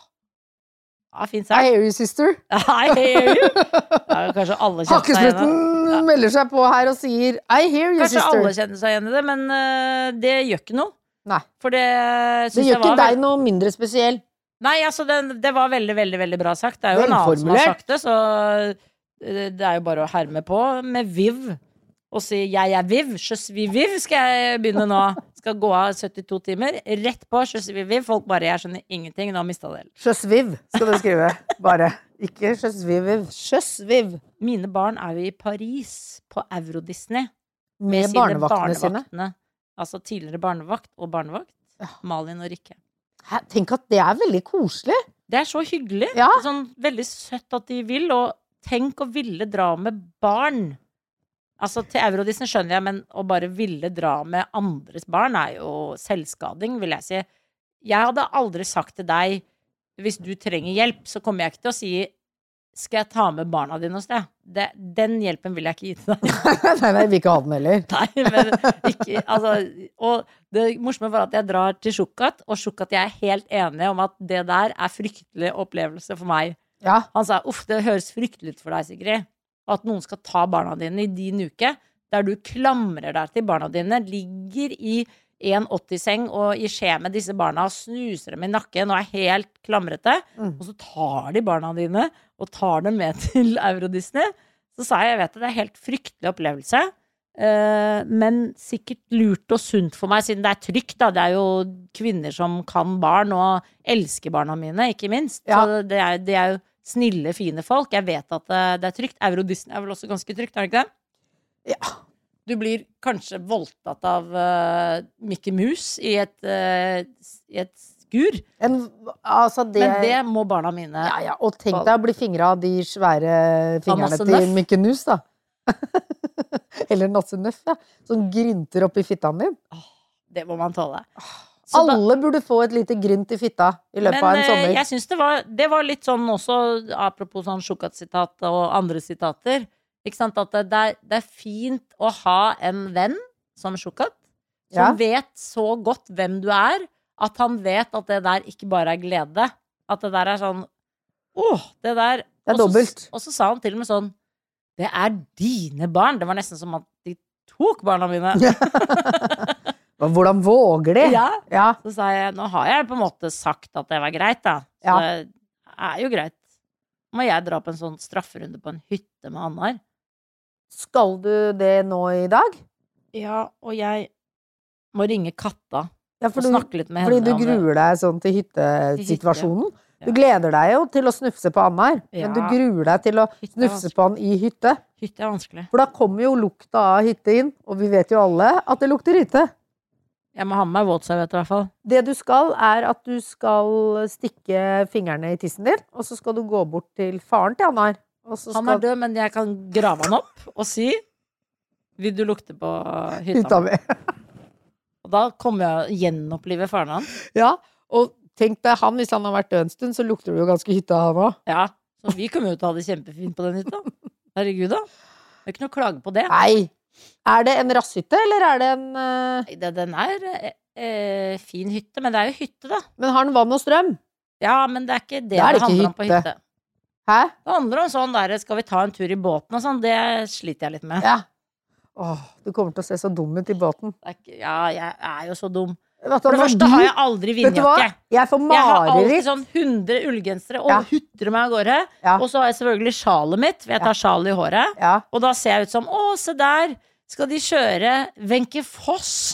Speaker 2: Ja, fint
Speaker 1: I
Speaker 2: sagt.
Speaker 1: hear you, sister.
Speaker 2: I hear you. Ja, kanskje alle kjenner seg igjen i det.
Speaker 1: Hakkespetten
Speaker 2: Ja.
Speaker 1: melder seg på her og sier I hear you,
Speaker 2: Kanskje alle
Speaker 1: sister.
Speaker 2: kjenner seg igjen i det, men eh, det gjør ikke noe.
Speaker 1: Nei.
Speaker 2: For det
Speaker 1: Det
Speaker 2: syns
Speaker 1: gjør
Speaker 2: jeg var
Speaker 1: ikke deg
Speaker 2: veld-
Speaker 1: noe mindre spesiell.
Speaker 2: Nei, altså, det, det var veldig, veldig, veldig bra sagt. Det er jo en annen som har
Speaker 1: Velformulert.
Speaker 2: sagt det, så eh, det er jo bare å herme på med Viv. Og si 'jeg er Viv', je suis Viv, skal jeg begynne nå. Skal gå av syttito timer. Rett på je suis Viv. Folk bare 'jeg skjønner ingenting', nå har mista det helt.
Speaker 1: Sjøsviv skal du skrive. Bare. Ikke sjøsviv. Sjøsviv.
Speaker 2: Mine barn er jo i Paris, på Euro-Disney.
Speaker 1: Med
Speaker 2: sine
Speaker 1: barnevaktene sine.
Speaker 2: barnevaktene. Altså tidligere barnevakt og barnevakt.
Speaker 1: Ja.
Speaker 2: Malin og Rikke.
Speaker 1: Hæ, tenk at det er veldig koselig.
Speaker 2: Det er så hyggelig.
Speaker 1: Ja.
Speaker 2: Sånn veldig søtt at de vil, og tenk å ville dra med barn. Altså til Euro-Disney skjønner jeg, men å bare ville dra med andres barn er jo selvskading, vil jeg si. Jeg hadde aldri sagt til deg, hvis du trenger hjelp, så kommer jeg ikke til å si skal jeg ta med barna dine hos deg? Det, den hjelpen vil jeg ikke gi til deg.
Speaker 1: nei, nei, vi ikke ha den heller.
Speaker 2: Nei, men ikke, altså, og det morsomme var at jeg drar til Shukat, og Shukat, jeg er helt enig om at det der er fryktelig opplevelse for meg.
Speaker 1: Ja.
Speaker 2: Han sa, uff, det høres fryktelig ut for deg, Sigrid. At noen skal ta barna dine i din uke, der du klamrer deg til barna dine, ligger i, en åtti-seng og i skje med disse barna og snuser dem i nakken og er helt klamrete,
Speaker 1: Mm.
Speaker 2: og så tar de barna dine og tar dem med til Euro Disney, så sa jeg, jeg vet det, det er helt fryktelig opplevelse, uh, men sikkert lurt og sunt for meg, siden det er trygt da, det er jo kvinner som kan barn og elsker barna mine, ikke minst,
Speaker 1: Ja.
Speaker 2: så det er, det er jo snille, fine folk. Jeg vet at det, det er trygt. Euro Disney er vel også ganske trygt, er det ikke det?
Speaker 1: Ja.
Speaker 2: Du blir kanskje voldtatt av uh, Mickey Mouse i et, uh, i et skur.
Speaker 1: En, altså det,
Speaker 2: Men det må barna mine.
Speaker 1: ja, ja, og tenk deg å bli fingret av de svære fingrene
Speaker 2: Nasse
Speaker 1: til
Speaker 2: Nøff.
Speaker 1: Mickey Nus, da. Eller Nasse Nøff, ja. Som grynter opp i fittaen din.
Speaker 2: Det må man tåle. Så da-
Speaker 1: Alle burde få et lite grynt i fitta i løpet
Speaker 2: Men
Speaker 1: av en
Speaker 2: eh,
Speaker 1: sommer.
Speaker 2: jeg synes det var, det var litt sånn også, apropos sånn Shukat-sitat og andre sitater, ikke sant, at det er, det er fint å ha en venn som Shukat,
Speaker 1: Ja.
Speaker 2: som vet så godt hvem du er, at han vet at det der ikke bare er glede. At det der er sånn, åh, det der...
Speaker 1: Det er
Speaker 2: og så-
Speaker 1: dobbelt.
Speaker 2: Og så sa han til og med sånn, det er dine barn. Det var nesten som at de tok barna mine.
Speaker 1: Og hvordan våger de?
Speaker 2: Ja.
Speaker 1: Ja.
Speaker 2: Så sa jeg, nå har jeg på en måte sagt at det var greit da. Så
Speaker 1: Ja.
Speaker 2: det er jo greit. Må jeg dra på en sånn strafferunde på en hytte med Annar?
Speaker 1: Skal du det nå i dag?
Speaker 2: Ja, og jeg må ringe katta
Speaker 1: Ja,
Speaker 2: og
Speaker 1: for du,
Speaker 2: snakke litt med
Speaker 1: fordi
Speaker 2: henne.
Speaker 1: du
Speaker 2: om det.
Speaker 1: gruer deg sånn til hyttesituasjonen. Du gleder deg jo til å snufse på Annar,
Speaker 2: Ja.
Speaker 1: men du gruer deg til å
Speaker 2: Hytte er
Speaker 1: snufse på han i hytte.
Speaker 2: Hytte er vanskelig.
Speaker 1: For da kommer jo lukta av hytte inn, og vi vet jo alle at det lukter hytte.
Speaker 2: Jeg må ha med meg våtserviett i hvert fall.
Speaker 1: Det du skal, er at du skal stikke fingrene i tissen din, og så skal du gå bort til faren til Annar. Og så
Speaker 2: Han er
Speaker 1: skal
Speaker 2: død, men jeg kan grave han opp og si, vil du lukte på hytta?
Speaker 1: hytta mi.
Speaker 2: Og da kommer jeg å gjenopplive faren hans.
Speaker 1: Ja, og tenk deg han, hvis han har vært død en stund, så lukter det jo ganske hytte av han òg.
Speaker 2: Ja, så vi kommer jo til å ha det kjempefint på den hytta. Herregud da. Det er ikke noe å klage på det.
Speaker 1: Nei! Er det en rasshytte, eller er det en eh,
Speaker 2: Nei, det, den er eh, eh, fin hytte, men det er jo hytte da.
Speaker 1: Men har den vann og strøm?
Speaker 2: Ja, men det er ikke det det,
Speaker 1: Da er det ikke
Speaker 2: handler om på
Speaker 1: hytte.
Speaker 2: hytte.
Speaker 1: Hæ?
Speaker 2: Det handler om sånn der, skal vi ta en tur i båten og sånn, det sliter jeg litt med.
Speaker 1: Ja. Åh, du kommer til å se så dum ut i båten.
Speaker 2: Det er ikke, ja, jeg er jo så dum.
Speaker 1: Vet du
Speaker 2: For det
Speaker 1: hva,
Speaker 2: første
Speaker 1: når
Speaker 2: har
Speaker 1: du-
Speaker 2: jeg aldri
Speaker 1: Vet du hva?
Speaker 2: vindjakke.
Speaker 1: Jeg får
Speaker 2: Jeg har alltid
Speaker 1: mareritt.
Speaker 2: sånn hundre ullgensere og
Speaker 1: Ja.
Speaker 2: hutrer meg av gårde.
Speaker 1: Ja.
Speaker 2: Og så har jeg selvfølgelig sjalet mitt, for jeg tar sjalet i håret.
Speaker 1: Ja.
Speaker 2: Og da ser jeg ut som, å, se der, skal de kjøre Wenche Foss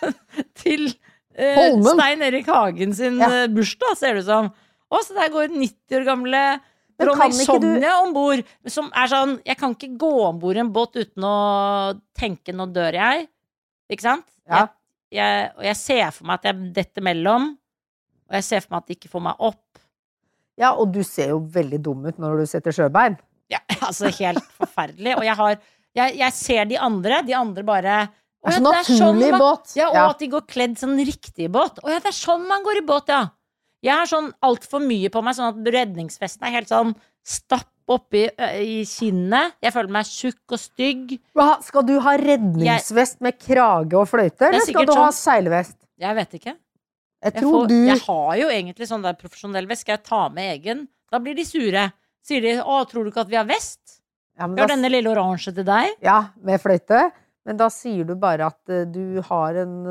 Speaker 2: til eh,
Speaker 1: Holmen.
Speaker 2: Stein Erik Hagen sin
Speaker 1: Ja.
Speaker 2: eh, bursdag, ser det ut som. Å, så der går nitti år gamle
Speaker 1: Men
Speaker 2: dronning
Speaker 1: kan ikke du-
Speaker 2: Sonja ombord. Som er sånn, jeg kan ikke gå ombord i en båt uten å tenke, nå dør jeg. Ikke sant?
Speaker 1: Ja.
Speaker 2: Jeg, jeg, og jeg ser for meg at jeg detter mellom, og jeg ser for meg at de ikke får meg opp.
Speaker 1: Ja, og du ser jo veldig dum ut når du setter sjøbein.
Speaker 2: Ja, altså helt forferdelig. Og jeg har jeg, jeg ser de andre, de andre bare
Speaker 1: Det er så
Speaker 2: «Å, ja, sånn
Speaker 1: naturlig
Speaker 2: man-
Speaker 1: båt.
Speaker 2: Ja, og
Speaker 1: Ja.
Speaker 2: at de går kledd sånn riktig i båt. Å ja, det er sånn man går i båt, ja. Jeg har sånn altfor mye på meg, sånn at redningsvesten er helt sånn stapp oppi ø, i kinnet. Jeg føler meg tjukk og stygg.
Speaker 1: Hva, skal du ha redningsvest med krage og fløyte, eller skal
Speaker 2: sikkert
Speaker 1: du ha
Speaker 2: sånn-
Speaker 1: seilvest?
Speaker 2: Jeg vet ikke.
Speaker 1: Jeg
Speaker 2: Jeg,
Speaker 1: tror
Speaker 2: får,
Speaker 1: du
Speaker 2: jeg har jo egentlig sånn der profesjonell vest. Skal jeg ta med egen? Da blir de sure. Sier de 'Å, tror du ikke at vi har vest?'
Speaker 1: ja, men
Speaker 2: Vi har
Speaker 1: da,
Speaker 2: denne lille oransje til deg.
Speaker 1: ja, med fløyte. Men da sier du bare at eh, du har en,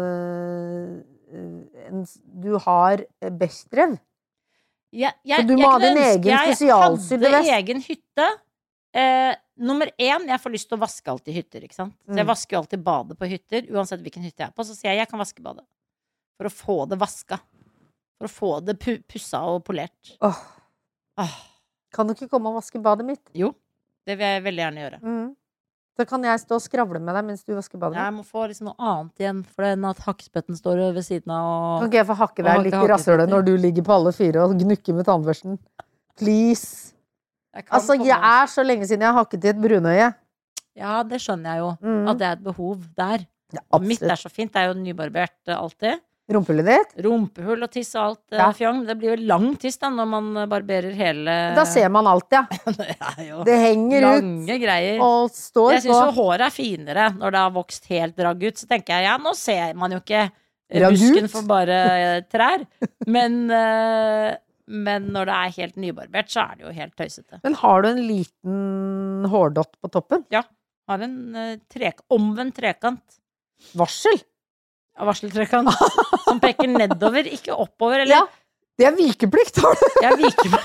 Speaker 1: eh, en Du har eh, Bechdrev.
Speaker 2: Jeg, jeg,
Speaker 1: Så du
Speaker 2: jeg
Speaker 1: må ha
Speaker 2: kunne
Speaker 1: din
Speaker 2: ønske
Speaker 1: egen
Speaker 2: jeg
Speaker 1: spesialsydde
Speaker 2: hadde
Speaker 1: vest.
Speaker 2: egen hytte. Eh, nummer én, jeg får lyst til å vaske alltid hytter, ikke sant? Så jeg
Speaker 1: Mm.
Speaker 2: vasker jo alltid badet på hytter, uansett hvilken hytte jeg er på. Så sier jeg jeg kan vaske badet. For å få det vaska. For å få det pu pussa og polert.
Speaker 1: Åh,
Speaker 2: Åh,
Speaker 1: kan du ikke komme og vaske badet mitt?
Speaker 2: jo, det vil jeg veldig gjerne gjøre.
Speaker 1: Mm. Så kan jeg stå og skravle med deg mens du vasker badet
Speaker 2: Jeg
Speaker 1: mitt.
Speaker 2: må få liksom noe annet igjen, for den at hakkespetten står ved siden av.
Speaker 1: Kan ikke jeg få hakke
Speaker 2: Og
Speaker 1: deg
Speaker 2: hakke
Speaker 1: litt i
Speaker 2: hakkespetter.
Speaker 1: rasshølet når du ligger på alle fire og gnukker med tannbørsten? Please.
Speaker 2: Jeg kan
Speaker 1: Altså,
Speaker 2: komme-
Speaker 1: jeg er så lenge siden jeg har hakket i et brunøye.
Speaker 2: Ja, det skjønner jeg jo.
Speaker 1: Mm.
Speaker 2: At det er et behov der.
Speaker 1: Ja,
Speaker 2: Og mitt
Speaker 1: absolutt.
Speaker 2: er så fint. Det er jo nybarbert eh, alltid.
Speaker 1: Rumpehullet ditt?
Speaker 2: Rumpehull og tiss og alt eh,
Speaker 1: Ja.
Speaker 2: fjong. Det blir jo lang tiss da når man eh, barberer hele
Speaker 1: Da ser man alt, ja.
Speaker 2: Det er jo
Speaker 1: Det henger ut
Speaker 2: lange greier.
Speaker 1: og står
Speaker 2: Jeg syns
Speaker 1: på.
Speaker 2: jo håret er finere når det har vokst helt dragg ut. Så tenker jeg ja, nå ser man jo ikke eh,
Speaker 1: Dragg
Speaker 2: busken
Speaker 1: ut?
Speaker 2: for bare eh, trær. Men, eh, men når det er helt nybarbert, så er det jo helt tøysete.
Speaker 1: Men har du en liten hårdott på toppen?
Speaker 2: Har en eh, trek omvendt trekant.
Speaker 1: Varsel!
Speaker 2: varseltrekant som peker nedover, ikke oppover, eller?
Speaker 1: Ja, det er vikeplikt, har du.
Speaker 2: Jeg viker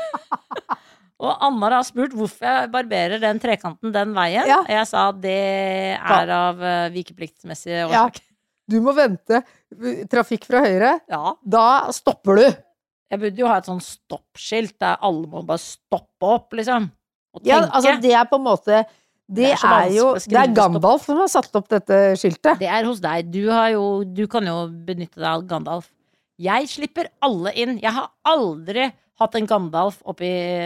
Speaker 2: Og Annar har spurt hvorfor jeg barberer den trekanten den veien.
Speaker 1: Ja.
Speaker 2: Jeg sa det er av uh, vikepliktsmessige
Speaker 1: Ja,
Speaker 2: årsaker.
Speaker 1: du må vente. Trafikk fra høyre,
Speaker 2: Ja.
Speaker 1: da stopper du.
Speaker 2: Jeg burde jo ha et sånn stoppskilt der alle må bare stoppe opp, liksom. Og tenke.
Speaker 1: Ja, altså det er på en måte Det,
Speaker 2: Det er så
Speaker 1: er jo
Speaker 2: vanskelig å
Speaker 1: Det er
Speaker 2: skrive
Speaker 1: Gandalf som har satt opp dette skiltet.
Speaker 2: Det er hos deg. Du, har jo, du kan jo benytte deg av Gandalf. Jeg slipper alle inn. Jeg har aldri hatt en Gandalf oppi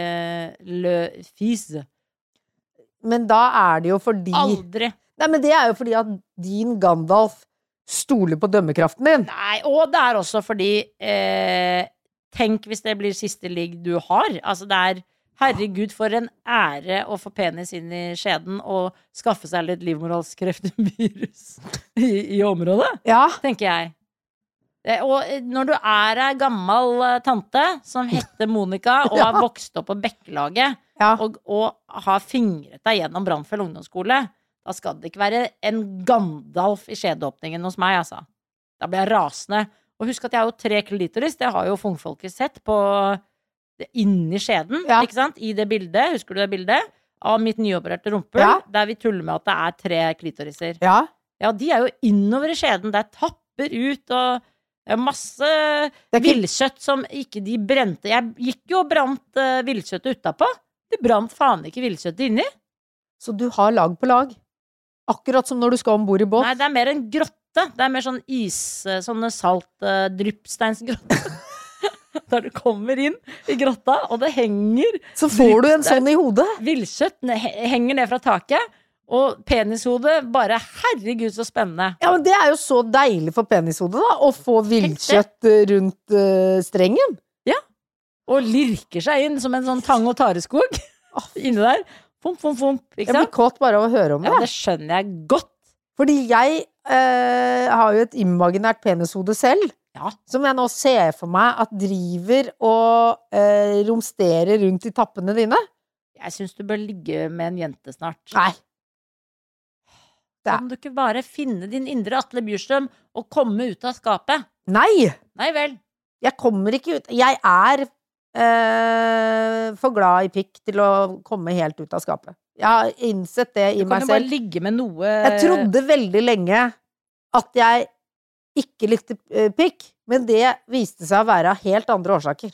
Speaker 2: Le Fis.
Speaker 1: Men da er det jo fordi
Speaker 2: Aldri.
Speaker 1: Nei, men det er jo fordi at din Gandalf stoler på dømmekraften din.
Speaker 2: Nei, og det er også fordi eh, tenk hvis det blir siste ligg du har. Altså det er herregud, for en ære å få penis inn i skjeden og skaffe seg litt livmorhalskreftvirus i, i området,
Speaker 1: Ja.
Speaker 2: tenker jeg. Eh, Og når du er ei gammel eh, tante som heter Monica og
Speaker 1: Ja.
Speaker 2: har vokst opp på Bekkelaget
Speaker 1: Ja.
Speaker 2: og, og har fingret deg gjennom Brannfjell ungdomsskole, da skal det ikke være en Gandalf i skjedeåpningen hos meg, altså. Da blir jeg rasende. Og husk at jeg har jo tre klitoris, det har jo fungfolket sett på det inni skjeden,
Speaker 1: Ja.
Speaker 2: ikke sant? I det bildet, husker du det bildet? Av mitt nyopererte rumpehull,
Speaker 1: Ja.
Speaker 2: der vi tuller med at det er tre klitoriser.
Speaker 1: Ja.
Speaker 2: Ja, de er jo innover i skjeden, det tapper ut, og det er masse
Speaker 1: Det er ikke,
Speaker 2: villkjøtt som ikke de brente. Jeg gikk jo og brant uh, villkjøttet utapå. De brant faen ikke villkjøttet inni.
Speaker 1: så du har lag på lag. Akkurat som når du skal om bord i båt.
Speaker 2: Nei, det er mer en grotte. Det er mer sånn is, sånne salt uh, dryppsteinsgrotte. Der du kommer inn i grotta, og det henger
Speaker 1: Så får du en sånn i hodet.
Speaker 2: villkjøtt ne- he- henger ned fra taket, og penishodet bare herregud så spennende.
Speaker 1: Ja, men det er jo så deilig for penishodet, da. Å få villkjøtt eh, rundt eh, strengen.
Speaker 2: Og lirker seg inn som en sånn tang- og tareskog inni der. Fomp, fomp, fomp. Ikke
Speaker 1: Jeg blir
Speaker 2: sant?
Speaker 1: kåt bare av å høre om det.
Speaker 2: Ja, det skjønner jeg godt.
Speaker 1: Fordi jeg eh, har jo et imaginært penishode selv.
Speaker 2: Ja.
Speaker 1: Som jeg nå ser for meg at driver og eh, romsterer rundt i tappene dine.
Speaker 2: Jeg syns du bør ligge med en jente snart.
Speaker 1: Nei. Det er-
Speaker 2: Kan du ikke bare finne din indre Atle Bjurstrøm og komme ut av skapet?
Speaker 1: Nei!
Speaker 2: Nei vel.
Speaker 1: Jeg kommer ikke ut. Jeg er eh, for glad i pikk til å komme helt ut av skapet. Jeg har innsett det i
Speaker 2: Du kan
Speaker 1: meg
Speaker 2: jo bare
Speaker 1: selv.
Speaker 2: ligge med noe
Speaker 1: Jeg trodde veldig lenge at jeg ikke likte eh, pikk, men det viste seg å være av helt andre årsaker.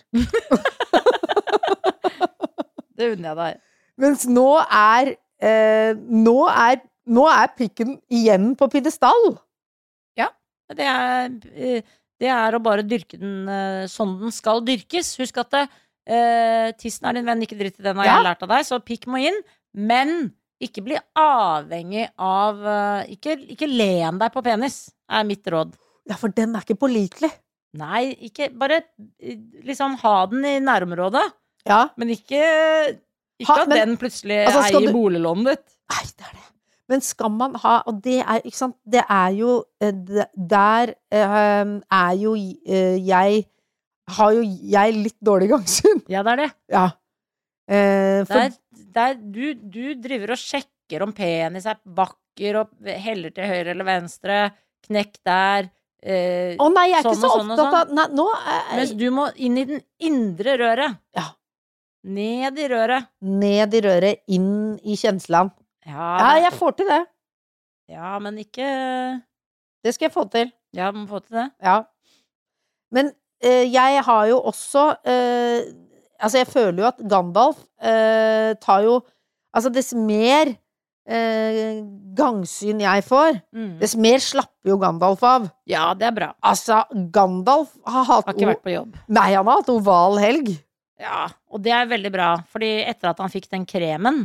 Speaker 2: Det unner jeg deg.
Speaker 1: Mens nå er eh, nå er Nå er pikken igjen på pidestall.
Speaker 2: Det er, eh, det er å bare dyrke den eh, sånn den skal dyrkes. Husk at det, eh, tissen er din venn, ikke dritt i den, har
Speaker 1: Ja.
Speaker 2: jeg lært av deg, så pikk må inn. Men ikke bli avhengig av eh, Ikke, ikke len deg på penis, er mitt råd.
Speaker 1: Ja, for den er ikke pålitelig.
Speaker 2: Nei, ikke bare eh, liksom ha den i nærområdet,
Speaker 1: Ja.
Speaker 2: men ikke, ikke
Speaker 1: Ha-
Speaker 2: at
Speaker 1: men-
Speaker 2: den plutselig
Speaker 1: altså, skal
Speaker 2: eier
Speaker 1: du-
Speaker 2: boliglånet ditt.
Speaker 1: Nei, det er det. Men skal man ha Og det er, ikke sant, det er jo eh, d- Der eh, er jo eh, jeg Har jo jeg litt dårlig gangsyn.
Speaker 2: Ja, det er det.
Speaker 1: Ja. Eh, for,
Speaker 2: Der, der, du, du driver og sjekker om penis er vakker og heller til høyre eller venstre. Knekk der. Eh,
Speaker 1: Å nei, jeg er
Speaker 2: sånn
Speaker 1: ikke så
Speaker 2: og sånn og
Speaker 1: opptatt av Nei, nå er
Speaker 2: mens du må inn i den indre røret.
Speaker 1: Ja.
Speaker 2: Ned i røret.
Speaker 1: Ned i røret, inn i kjensland.
Speaker 2: Ja,
Speaker 1: Ja,
Speaker 2: det-
Speaker 1: jeg får til det.
Speaker 2: ja, men ikke
Speaker 1: Det skal jeg få til.
Speaker 2: Ja, må få til det.
Speaker 1: Ja. Men eh, jeg har jo også eh, Altså, jeg føler jo at Gandalf eh, tar jo Altså, dess mer eh, gangsyn jeg får,
Speaker 2: Mm.
Speaker 1: dess mer slapper jo Gandalf av.
Speaker 2: Ja, det er bra.
Speaker 1: Altså, Gandalf har hatt
Speaker 2: Har ikke
Speaker 1: o-
Speaker 2: vært på jobb.
Speaker 1: Nei, han har hatt oval helg.
Speaker 2: Ja, og det er veldig bra, fordi etter at han fikk den kremen,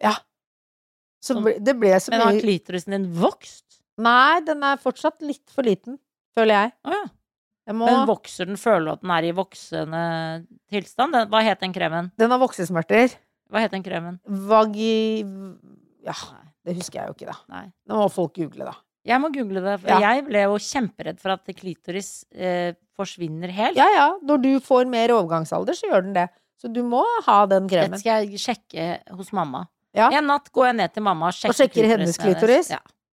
Speaker 1: Så
Speaker 2: Sånn.
Speaker 1: ble, det ble så
Speaker 2: men har
Speaker 1: mye
Speaker 2: klitorisen din vokst?
Speaker 1: Nei, den er fortsatt litt for liten, føler jeg.
Speaker 2: Å ja.
Speaker 1: jeg må,
Speaker 2: Men vokser den, føler du at den er i voksende tilstand? Den, hva het den kremen?
Speaker 1: Den har voksesmerter.
Speaker 2: Hva het den kremen?
Speaker 1: Vagi... Ja,
Speaker 2: Nei.
Speaker 1: det husker jeg jo ikke, da.
Speaker 2: Nei.
Speaker 1: Nå må folk google, da.
Speaker 2: Jeg må google det, for
Speaker 1: Ja.
Speaker 2: jeg ble jo kjemperedd for at klitoris eh, forsvinner helt.
Speaker 1: Ja, ja. Når du får mer overgangsalder, så gjør den det. Så du må ha den kremen.
Speaker 2: Dette skal jeg sjekke hos mamma.
Speaker 1: Ja.
Speaker 2: En natt går jeg ned til mamma og sjekker,
Speaker 1: Og sjekker hennes klitoris?
Speaker 2: Ja.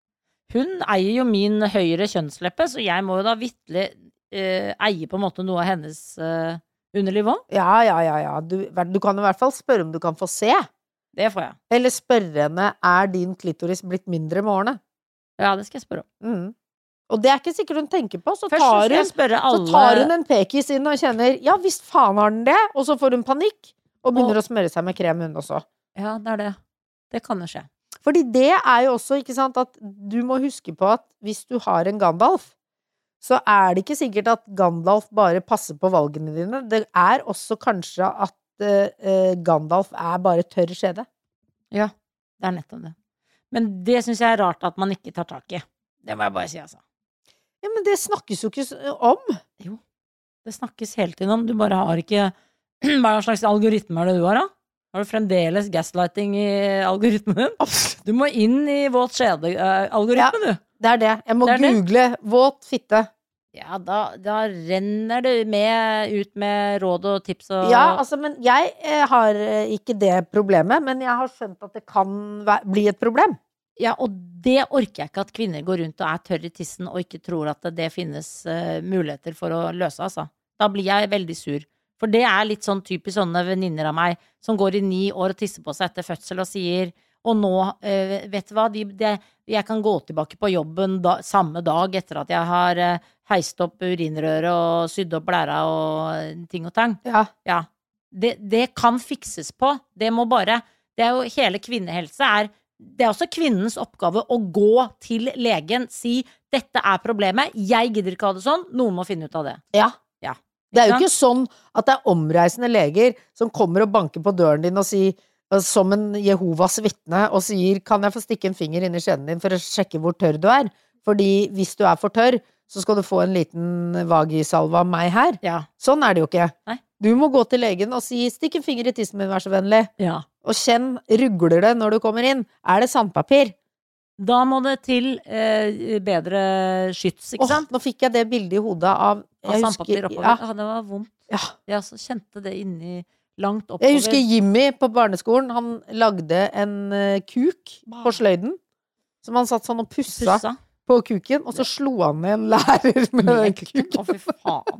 Speaker 2: hun eier jo min høyre kjønnsleppe, så jeg må jo da vitterlig eh, eie på en måte noe av hennes eh, underliv også.
Speaker 1: Ja, ja, ja, ja. Du, du kan i hvert fall spørre om du kan få se.
Speaker 2: Det får jeg.
Speaker 1: Eller spørre henne, er din klitoris blitt mindre med årene?
Speaker 2: Ja, det skal jeg spørre om.
Speaker 1: Mm. Og det er ikke sikkert hun tenker på, så
Speaker 2: Først så
Speaker 1: tar
Speaker 2: skal jeg
Speaker 1: hun,
Speaker 2: spørre alle
Speaker 1: så tar hun en pekis inn og kjenner, ja, visst faen har den det, og så får hun panikk, og begynner
Speaker 2: Og-
Speaker 1: å smøre seg med krem hun også.
Speaker 2: Ja, det er det. Det kan jo skje.
Speaker 1: Fordi det er jo også, ikke sant, at du må huske på at hvis du har en Gandalf, så er det ikke sikkert at Gandalf bare passer på valgene dine. Det er også kanskje at uh, Gandalf er bare tørr skjede.
Speaker 2: Ja, det er nettopp det. Men det synes jeg er rart at man ikke tar tak i. Det må jeg bare si, altså.
Speaker 1: Ja, men det snakkes jo ikke s- om.
Speaker 2: Jo, det snakkes hele tiden om. Du bare har ikke Hva slags algoritme er det du har, da? Har du fremdeles gaslighting i algoritmen din?
Speaker 1: Absolutt.
Speaker 2: Du må inn i våt skjede-algoritmen, du.
Speaker 1: Det er det. Jeg må
Speaker 2: Det er det.
Speaker 1: google våt fitte.
Speaker 2: Ja, da, da renner det med ut med råd og tips og
Speaker 1: Ja, altså, men jeg eh, har eh, ikke det problemet, men jeg har skjønt at det kan væ- bli et problem.
Speaker 2: Ja, og det orker jeg ikke at kvinner går rundt og er tørr i tissen og ikke tror at det finnes eh, muligheter for å løse, altså. Da blir jeg veldig sur. For det er litt sånn typisk sånne venninner av meg som går i ni år og tisser på seg etter fødsel og sier, og nå, eh, vet du hva, de, de, jeg kan gå tilbake på jobben da, samme dag etter at jeg har eh, heist opp urinrøret og sydd opp blæra og ting og tang.
Speaker 1: Ja.
Speaker 2: Ja, det, det kan fikses på. Det må bare, det er jo hele kvinnehelse er, det er også kvinnens oppgave å gå til legen, si, dette er problemet, jeg gidder ikke ha det sånn, noen må finne ut av det.
Speaker 1: Ja.
Speaker 2: Ja.
Speaker 1: Det er jo
Speaker 2: Ikke
Speaker 1: ikke sånn at det er omreisende leger som kommer og banker på døren din og sier, som en Jehovas vitne, og sier, kan jeg få stikke en finger inn i skjeden din for å sjekke hvor tørr du er? Fordi hvis du er for tørr, så skal du få en liten vagisalve av meg her.
Speaker 2: Ja.
Speaker 1: Sånn er det jo ikke.
Speaker 2: Nei.
Speaker 1: Du må gå til legen og si, stikk en finger i tissen min, vær så vennlig.
Speaker 2: Ja.
Speaker 1: Og kjenn, rugler det når du kommer inn? Er det sandpapir?
Speaker 2: Da må det til eh, bedre skyts, ikke
Speaker 1: Åh,
Speaker 2: sant?
Speaker 1: nå fikk jeg det bildet i hodet av,
Speaker 2: Av
Speaker 1: jeg
Speaker 2: sandpapir
Speaker 1: husker,
Speaker 2: oppover.
Speaker 1: ja,
Speaker 2: Ja, det var vondt.
Speaker 1: ja.
Speaker 2: Jeg også kjente det inni, langt oppover.
Speaker 1: Jeg husker Jimmy på barneskolen, han lagde en eh, kuk på sløyden, som han satt sånn og pussa,
Speaker 2: Pussa.
Speaker 1: på kuken, og så slo han ned en lærer med
Speaker 2: Med
Speaker 1: den
Speaker 2: kukken.
Speaker 1: kuken.
Speaker 2: Å, fy faen.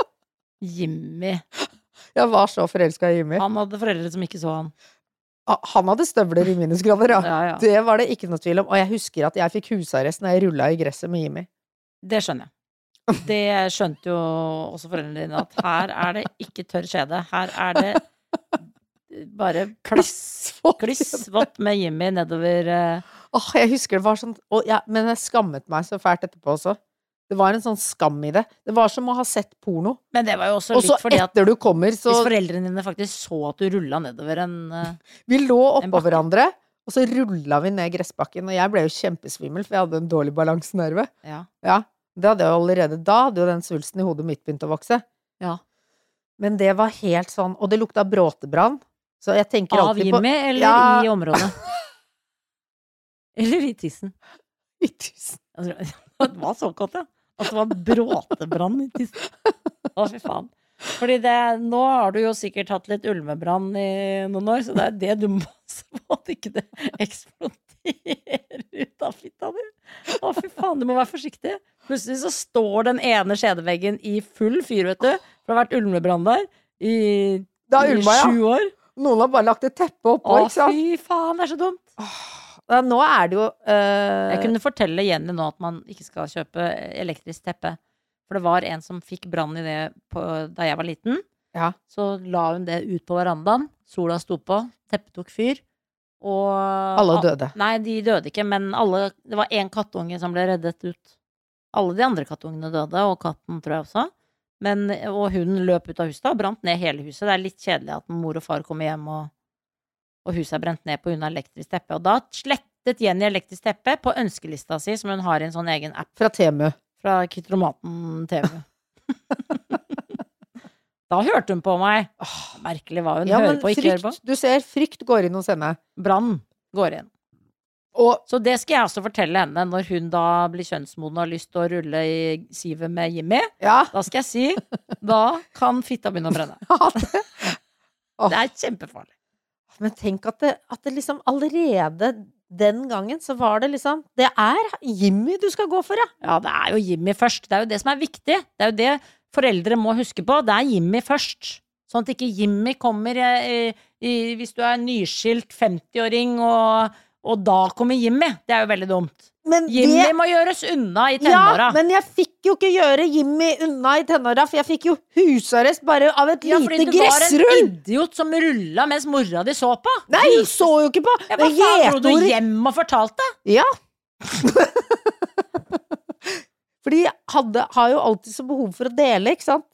Speaker 2: Jimmy.
Speaker 1: Jeg var så forelska i Jimmy.
Speaker 2: Han hadde foreldre som ikke så han.
Speaker 1: Ah, Han hadde støvler i minusgrader, ja.
Speaker 2: Ja, ja.
Speaker 1: Det var det ikke noe tvil om. Og jeg husker at jeg fikk husarrest når jeg rulla i gresset med Jimmy.
Speaker 2: Det skjønner jeg. Det skjønte jo også foreldrene dine, at her er det ikke tørr skjede. Her er det bare klass, klissvått med Jimmy nedover eh.
Speaker 1: Åh, jeg husker det var sånn, og jeg, men jeg skammet meg så fælt etterpå også. Det var en sånn skam i det. Det var som å ha sett porno.
Speaker 2: Men det var jo også
Speaker 1: Og så
Speaker 2: litt fordi at
Speaker 1: etter du kommer, så
Speaker 2: hvis foreldrene dine faktisk så at du rulla nedover en eh,
Speaker 1: vi lå
Speaker 2: En
Speaker 1: oppå
Speaker 2: bakke.
Speaker 1: hverandre, og så rulla vi ned gressbakken, og jeg ble jo kjempesvimmel, for jeg hadde en dårlig balansenerve.
Speaker 2: Ja.
Speaker 1: Ja, det hadde jeg jo allerede da, hadde jo den svulsten i hodet mitt begynt å vokse.
Speaker 2: Ja.
Speaker 1: Men det var helt sånn, og det lukta bråtebrann, så jeg tenker
Speaker 2: Av
Speaker 1: alltid på
Speaker 2: Jimmy, eller
Speaker 1: Ja.
Speaker 2: i området? Eller i tissen?
Speaker 1: I tusen.
Speaker 2: Altså, det var så godt, ja. At det var bråtebrann i tissen. Å, fy faen. Fordi det, nå har du jo sikkert hatt litt ulmebrann i noen år, så det er det du må passe på at ikke det eksploderer ut av fitta di. Å, fy faen, du må være forsiktig. Plutselig så står den ene skjedeveggen i full fyr, vet du. For det har vært ulmebrann der i,
Speaker 1: Da
Speaker 2: i
Speaker 1: ulma, ja.
Speaker 2: sju år.
Speaker 1: Noen har bare lagt et teppe oppå,
Speaker 2: Å,
Speaker 1: ikke sant?
Speaker 2: fy faen, det er så dumt.
Speaker 1: Ja, nå er det jo eh,
Speaker 2: Jeg kunne fortelle Jenny nå at man ikke skal kjøpe elektrisk teppe. For det var en som fikk brann i det på, da jeg var liten.
Speaker 1: Ja.
Speaker 2: Så la hun det ut på verandaen. Sola sto på, teppet tok fyr. Og
Speaker 1: Alle døde.
Speaker 2: Nei, de døde ikke, men alle, det var én kattunge som ble reddet ut. Alle de andre kattungene døde, og katten tror jeg også. Men, og hun løp ut av huset og brant ned hele huset. Det er litt kjedelig at mor og far kommer hjem, og, og huset er brent ned på grunn av elektrisk teppe. Og da slettet Jenny elektrisk teppe på ønskelista si, som hun har i en sånn egen app
Speaker 1: Fra Temu.
Speaker 2: fra Kittromaten T V. Da hørte hun på meg. Åh, merkelig hva hun
Speaker 1: Ja,
Speaker 2: hører
Speaker 1: men
Speaker 2: på og ikke hører på.
Speaker 1: frykt, du ser, frykt går inn hos henne.
Speaker 2: Brann går inn.
Speaker 1: Og
Speaker 2: Så det skal jeg også fortelle henne når hun da blir kjønnsmoden og har lyst til å rulle i sivet med Jimmy.
Speaker 1: ja,
Speaker 2: Da skal jeg si, da kan fitta begynne å brenne.
Speaker 1: Åh.
Speaker 2: Det er kjempefarlig.
Speaker 1: men tenk at det, at det liksom allerede den gangen så var det liksom, det er Jimmy du skal gå for, ja.
Speaker 2: Ja, det er jo Jimmy først. Det er jo det som er viktig. Det er jo det foreldre må huske på. Det er Jimmy først. Sånn at ikke Jimmy kommer i, i, hvis du er nyskilt femti-åring, og, og da kommer Jimmy. Det er jo veldig dumt.
Speaker 1: Men
Speaker 2: Jimmy
Speaker 1: det,
Speaker 2: må gjøres unna i tenåra.
Speaker 1: ja, men jeg fikk jo ikke gjøre Jimmy unna i tenåra, for jeg fikk jo husarrest bare av et
Speaker 2: Ja,
Speaker 1: lite
Speaker 2: fordi du var
Speaker 1: gressrull.
Speaker 2: en idiot som rulla mens mora di så på.
Speaker 1: Nei, jeg så jo ikke på.
Speaker 2: Ja, hva
Speaker 1: Men
Speaker 2: faen, dro du
Speaker 1: gjetordet-
Speaker 2: hjem og fortalte?
Speaker 1: Ja. Fordi jeg hadde, har jo alltid så behov for å dele, ikke sant?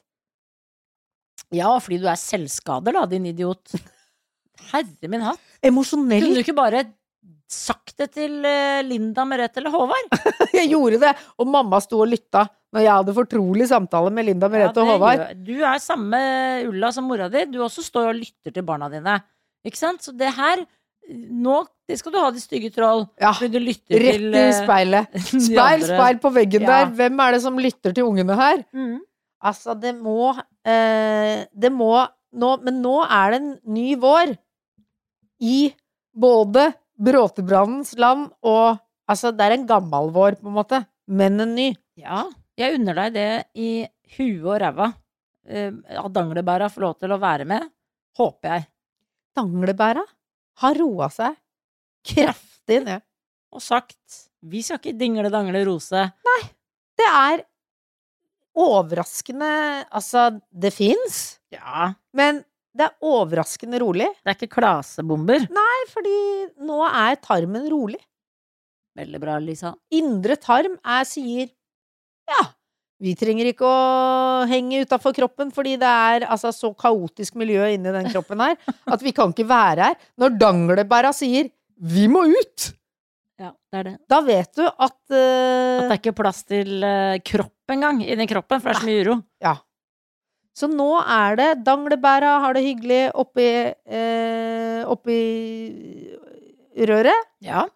Speaker 2: Ja, fordi du er selvskader da, din idiot. Herre min hatt.
Speaker 1: Emosjonell.
Speaker 2: Kunne du ikke bare sagt det til uh, Linda, Merete eller Håvard?
Speaker 1: Jeg gjorde det, og mamma sto og lytta når jeg hadde fortrolig samtale med Linda, Merete og
Speaker 2: det
Speaker 1: Håvard.
Speaker 2: gjør- Du er samme Ulla som mora di. Du også står og lytter til barna dine. Ikke sant? Så det her, nå, det skal du ha de stygge troll.
Speaker 1: Ja,
Speaker 2: Fordi du lytter
Speaker 1: rett
Speaker 2: til
Speaker 1: i
Speaker 2: uh,
Speaker 1: speilet.
Speaker 2: de
Speaker 1: Speil,
Speaker 2: andre.
Speaker 1: speil på veggen
Speaker 2: Ja.
Speaker 1: der. Hvem er det som lytter til ungene her?
Speaker 2: Mm.
Speaker 1: Altså, det må eh, Det må nå, men nå er det en ny vår i både Bråtebrannens land og altså, det er en gammel vår, på en måte, men en ny.
Speaker 2: Ja, jeg unner deg det i huet og ræva. Uh, at danglebæra får lov til å være med, håper jeg.
Speaker 1: Danglebæra har roa seg kraftig ned.
Speaker 2: Og sagt, vi skal ikke dingle, dangle, rose.
Speaker 1: Det er overraskende. Altså, det fins,
Speaker 2: Ja,
Speaker 1: men det er overraskende rolig.
Speaker 2: det er ikke klasebomber.
Speaker 1: Nei, fordi nå er tarmen rolig.
Speaker 2: Veldig bra, Lisa.
Speaker 1: Indre tarm er sier ja, vi trenger ikke å henge utenfor kroppen, fordi det er altså, så kaotisk miljø inni den kroppen her, at vi kan ikke være her. Når danglebæra sier vi må ut,
Speaker 2: Ja, det er det.
Speaker 1: da vet du at,
Speaker 2: At
Speaker 1: uh,
Speaker 2: det er ikke plass til uh, kropp engang inni kroppen, for det er så mye uro.
Speaker 1: ja. Så nå er det danglebæra har det hyggelig oppi uh, oppi røret,
Speaker 2: Ja.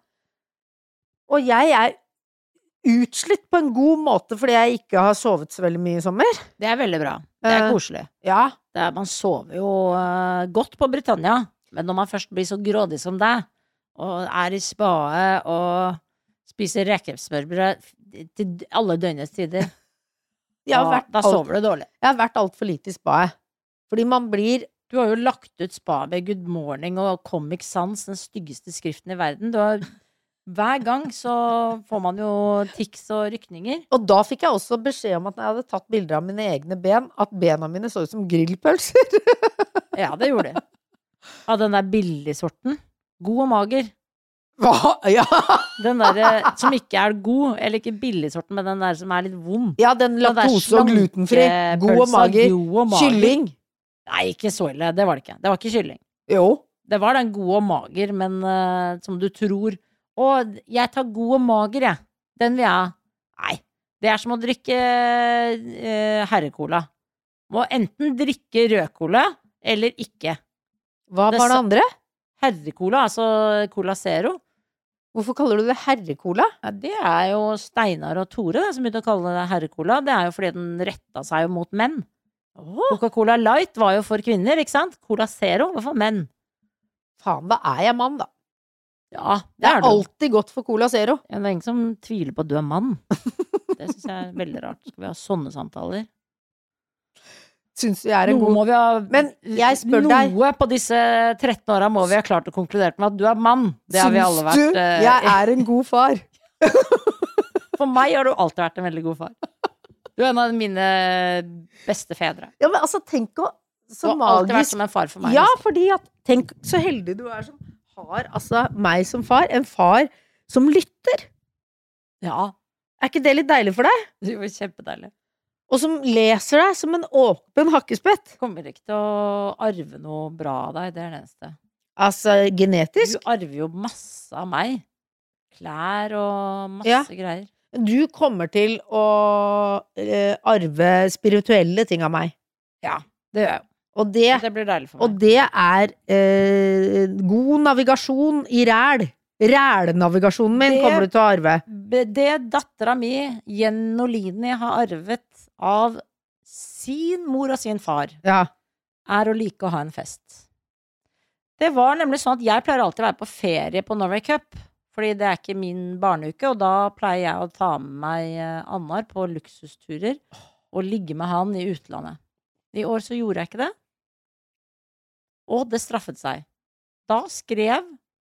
Speaker 1: og jeg er utslitt på en god måte fordi jeg ikke har sovet så veldig mye i sommer.
Speaker 2: Det er veldig bra. Det er
Speaker 1: Eh,
Speaker 2: koselig.
Speaker 1: Ja,
Speaker 2: Det er, man sover jo uh, godt på Britannia, men når man først blir så grådig som deg, og er i spaet og spiser rekesmørbrød til alle døgnets tider,
Speaker 1: jeg har
Speaker 2: da,
Speaker 1: vært
Speaker 2: da
Speaker 1: alt-
Speaker 2: sover du dårlig.
Speaker 1: Jeg har vært altfor lite i spaet. Fordi man blir
Speaker 2: Du har jo lagt ut spa med Good Morning og Comic Sans, den styggeste skriften i verden. Du har, hver gang så får man jo tics og rykninger.
Speaker 1: Og da fikk jeg også beskjed om at når jeg hadde tatt bilder av mine egne ben, at bena mine så ut som grillpølser.
Speaker 2: Ja, det gjorde de. Av den der billigsorten. God og mager.
Speaker 1: Hva? Ja.
Speaker 2: Den der som ikke er god, eller ikke billigsorten, men den der som er litt vond.
Speaker 1: Ja, den
Speaker 2: Den der
Speaker 1: laktose- og glutenfri. God og
Speaker 2: slankepølsa,
Speaker 1: mager.
Speaker 2: god og mager.
Speaker 1: Kylling.
Speaker 2: Nei, ikke så ille. Det var det ikke. Det var ikke kylling.
Speaker 1: Jo.
Speaker 2: Det var den gode og mager, men eh, som du tror. Å, jeg tar god og mager, jeg. Den vil jeg ha. Nei. Det er som å drikke eh, herrecola. Må enten drikke rødcola, eller ikke.
Speaker 1: Hva
Speaker 2: Det
Speaker 1: var det
Speaker 2: sa-
Speaker 1: andre?
Speaker 2: Herrecola, altså Cola Zero.
Speaker 1: Hvorfor kaller du det herrecola?
Speaker 2: Ja, det er jo Steinar og Tore som begynte å kalle det herrecola. Det er jo fordi den retta seg jo mot menn. Coca-Cola Light var jo for kvinner, ikke sant? Cola Zero var for menn.
Speaker 1: Faen, da er jeg mann, da.
Speaker 2: Ja, det
Speaker 1: Det
Speaker 2: er
Speaker 1: er
Speaker 2: du.
Speaker 1: alltid godt for Cola Zero.
Speaker 2: Ja, det er ingen som tviler på at du er mann. Det syns jeg er veldig rart. Skal vi ha sånne samtaler?
Speaker 1: Syns du jeg er en
Speaker 2: Noe
Speaker 1: god
Speaker 2: må vi ha
Speaker 1: Men jeg spør deg-
Speaker 2: Noe på disse tretten åra må vi ha klart å konkludere med at du er mann. Det har vi alle vært.
Speaker 1: Syns du
Speaker 2: eh,
Speaker 1: jeg er en god far?
Speaker 2: For meg har du alltid vært en veldig god far. Du er en av mine beste fedre.
Speaker 1: Ja, men altså, tenk å
Speaker 2: Du
Speaker 1: så
Speaker 2: har alltid vært
Speaker 1: magisk.
Speaker 2: som en far for meg.
Speaker 1: Ja,
Speaker 2: liksom.
Speaker 1: fordi at tenk så heldig du er som har altså meg som far. En far som lytter.
Speaker 2: Ja,
Speaker 1: Er ikke det litt deilig for deg?
Speaker 2: det var kjempedeilig.
Speaker 1: Og som leser deg som en åpen hakkespett.
Speaker 2: Kommer ikke til å arve noe bra av deg, det er det eneste.
Speaker 1: Altså
Speaker 2: Du
Speaker 1: genetisk.
Speaker 2: arver jo masse av meg. Klær og masse
Speaker 1: Ja.
Speaker 2: greier.
Speaker 1: Du kommer til å eh, arve spirituelle ting av meg.
Speaker 2: Ja, det gjør jeg jo.
Speaker 1: Og det,
Speaker 2: Det blir deilig for
Speaker 1: og
Speaker 2: meg.
Speaker 1: det er eh, god navigasjon i ræl. Rælnavigasjonen min
Speaker 2: Det-
Speaker 1: kommer du til å arve.
Speaker 2: Be- Det dattera mi, Jennolini, har arvet av sin mor og sin far,
Speaker 1: Ja.
Speaker 2: er å like å ha en fest. Det var nemlig sånn at jeg pleier alltid å være på ferie på Norway Cup, fordi det er ikke min barneuke, og da pleier jeg å ta med meg eh, Annar på luksusturer og ligge med han i utlandet. I år så gjorde jeg ikke det. Og det straffet seg. Da skrev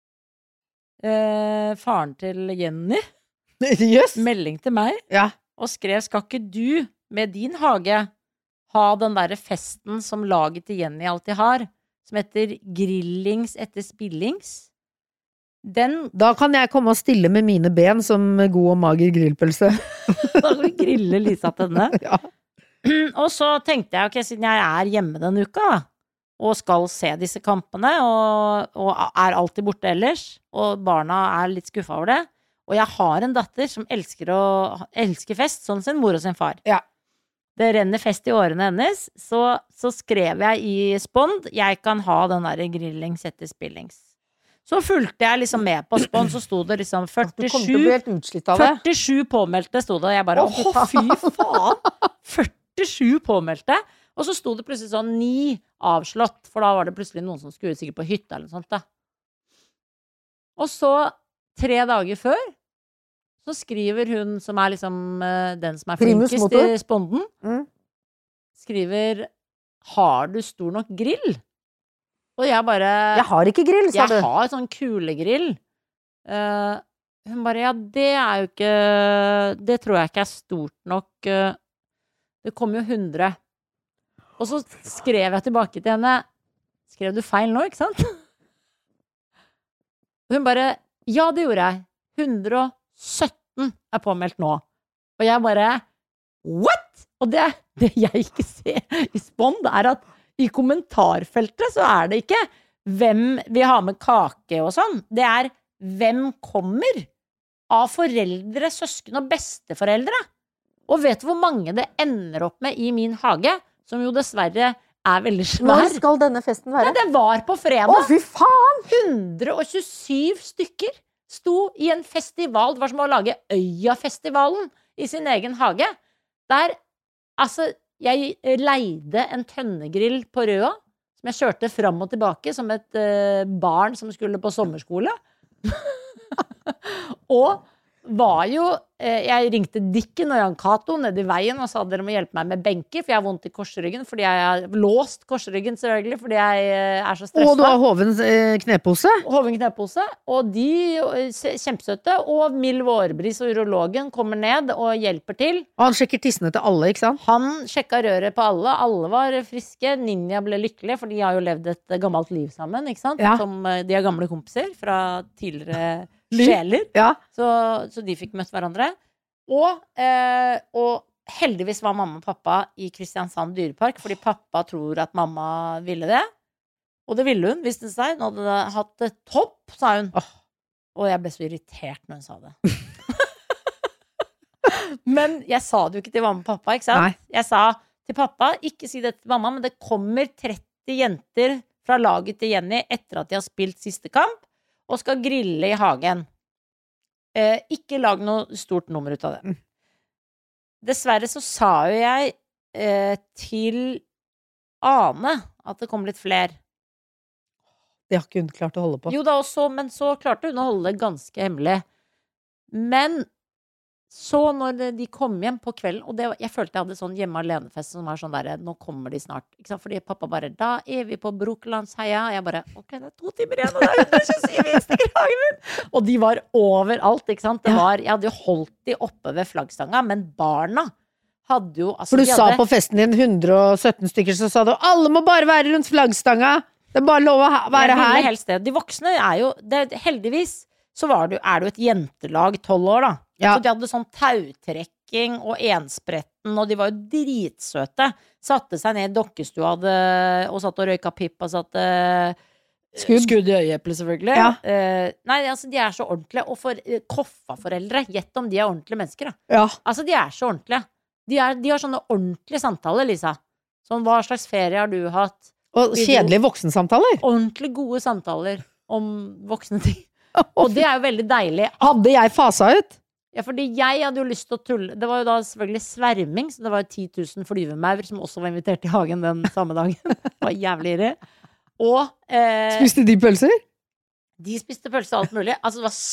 Speaker 2: eh, faren til Jenny
Speaker 1: Yes.
Speaker 2: melding til meg,
Speaker 1: Ja.
Speaker 2: og skrev, skal ikke du med din hage ha den der festen som laget til Jenny alltid har, som heter grillings etter spillings? Den,
Speaker 1: Da kan jeg komme og stille med mine ben som god og mager grillpølse.
Speaker 2: da kan vi grille Lisa til denne.
Speaker 1: Ja.
Speaker 2: Og så tenkte jeg, ok, siden jeg er hjemme denne uka, og skal se disse kampene, og, og er alltid borte ellers, og barna er litt skuffa over det, og jeg har en datter som elsker, å, elsker fest, sånn sin mor og sin far.
Speaker 1: Ja.
Speaker 2: Det renner fest i årene hennes, så, så skrev jeg i Spond, jeg kan ha den der grillings etter spillings. Så fulgte jeg liksom med på Spond, så sto det liksom
Speaker 1: Du kommer til å
Speaker 2: førtisju,
Speaker 1: bli helt utslitt av det.
Speaker 2: førtisju påmeldte sto det, og jeg bare,
Speaker 1: Å,
Speaker 2: åh, fy faen, førtisju påmeldte, og så sto det plutselig sånn ni avslått, for da var det plutselig noen som skulle sikkert på hytta eller noe sånt da. Og så, tre dager før, så skriver hun som er liksom eh, den som er
Speaker 1: Primus
Speaker 2: flinkest
Speaker 1: motor.
Speaker 2: i Sponden,
Speaker 1: Mm.
Speaker 2: skriver, har du stor nok grill? Og jeg bare,
Speaker 1: Jeg har ikke grill, sa
Speaker 2: jeg
Speaker 1: du.
Speaker 2: har sånn kulegrill. Eh, hun bare, ja, det er jo ikke, det tror jeg ikke er stort nok. eh, Det kommer jo hundre. Og så skrev jeg tilbake til henne, skrev du feil nå, ikke sant? Og hun bare, ja, det gjorde jeg. hundre og sytten er påmeldt nå. Og jeg bare, what? Og det, det jeg ikke ser i Spond er at i kommentarfeltet så er det ikke hvem vil ha med kake og sånn. Det er hvem kommer av foreldre, søsken og besteforeldre. Og vet du hvor mange det ender opp med i min hage, som jo dessverre er veldig svær?
Speaker 1: Når skal denne festen være?
Speaker 2: Nei, det var på fredag.
Speaker 1: Å, fy faen!
Speaker 2: hundre og tjuesyv stykker sto i en festival. Det var som å lage Øyafestivalen i sin egen hage. Der, altså, jeg leide en tønnegrill på Røa, som jeg kjørte fram og tilbake som et uh, barn som skulle på sommerskole. Og var jo, eh, jeg ringte Dikken og Jan Kato nede i veien og sa dere må hjelpe meg med benker, for jeg har vondt i korsryggen, fordi jeg har låst korsryggen selvfølgelig, fordi jeg eh, er så stresset.
Speaker 1: Og du har Hovens eh, knepose.
Speaker 2: Hoven knepose, og de eh, se- kjempesøte, og Mild Vårbris og urologen kommer ned og hjelper til.
Speaker 1: Og han sjekker tissene til alle, ikke sant?
Speaker 2: Han sjekka røret på alle, alle var friske, Ninja ble lykkelig, for de har jo levd et gammelt liv sammen, ikke sant?
Speaker 1: Ja.
Speaker 2: Som, eh, de er gamle kompiser fra tidligere
Speaker 1: Liv.
Speaker 2: sjeler.
Speaker 1: Ja.
Speaker 2: Så, så de fikk møtt hverandre. Og, eh, og heldigvis var mamma og pappa i Kristiansand dyrepark, fordi pappa tror at mamma ville det. Og det ville hun, visste det seg. Hun hadde hatt det topp, sa hun.
Speaker 1: Åh.
Speaker 2: Og jeg ble så irritert når hun sa det. Men jeg sa det jo ikke til mamma og pappa, ikke sant?
Speaker 1: Nei.
Speaker 2: Jeg sa til pappa, ikke si det til mamma, men det kommer tretti jenter fra laget til Jenny etter at de har spilt siste kamp, og skal grille i hagen. Eh, ikke lag noe stort nummer ut av det. Dessverre så sa jo jeg eh, til Ane at det kom litt fler.
Speaker 1: Det har ikke hun klart å holde på.
Speaker 2: Jo da også, men så klarte hun å holde det ganske hemmelig. Men så når de kom hjem på kvelden, og det, jeg følte jeg hadde sånn hjemme alene-fest som var sånn der, nå kommer de snart, ikke sant? Fordi pappa bare, da er vi på Brokelandsheia, og jeg bare, ok, det er to timer igjen, og det er hundre og tjuesyv i Instagramen min, og de var overalt, ikke sant? Det var, jeg hadde jo holdt de oppe ved flaggstanga, men barna hadde jo, altså
Speaker 1: For du
Speaker 2: de
Speaker 1: sa
Speaker 2: hadde,
Speaker 1: på festen din hundre og sytten stykker, så sa du alle må bare være rundt flaggstanga. Det er bare lov å ha- være
Speaker 2: jeg ville
Speaker 1: her.
Speaker 2: helst det. De voksne er jo, det, heldigvis, så var det, jo- er det jo et jentelag tolv år da.
Speaker 1: Ja.
Speaker 2: Så de hadde sånn tautrekking og enspretten, og de var jo dritsøte. Satte seg ned i dokkestua hadde, og satt og røyka pipp og satte
Speaker 1: Skudd.
Speaker 2: skudd i øyeeplet, selvfølgelig.
Speaker 1: Ja.
Speaker 2: Eh, nei, altså, de er så ordentlige. Og for eh, Koffa-foreldre, gjett om de er ordentlige mennesker, da.
Speaker 1: Ja.
Speaker 2: Altså, de er så ordentlige. De, er, de har sånne ordentlige samtaler, Lisa. Sånn, hva slags ferie har du hatt?
Speaker 1: Og kjedelige voksensamtaler.
Speaker 2: Ordentlig gode samtaler om voksne ting. Og det er jo veldig deilig.
Speaker 1: Hadde jeg fasa ut?
Speaker 2: Ja, fordi jeg hadde jo lyst til å tulle. Det var jo da selvfølgelig sverming, så det var jo ti tusen flyvemaur som også var invitert i hagen den samme dagen. Det var jævlig irre. Og eh,
Speaker 1: Spiste de pølser?
Speaker 2: de spiste pølse og alt mulig. Altså, det var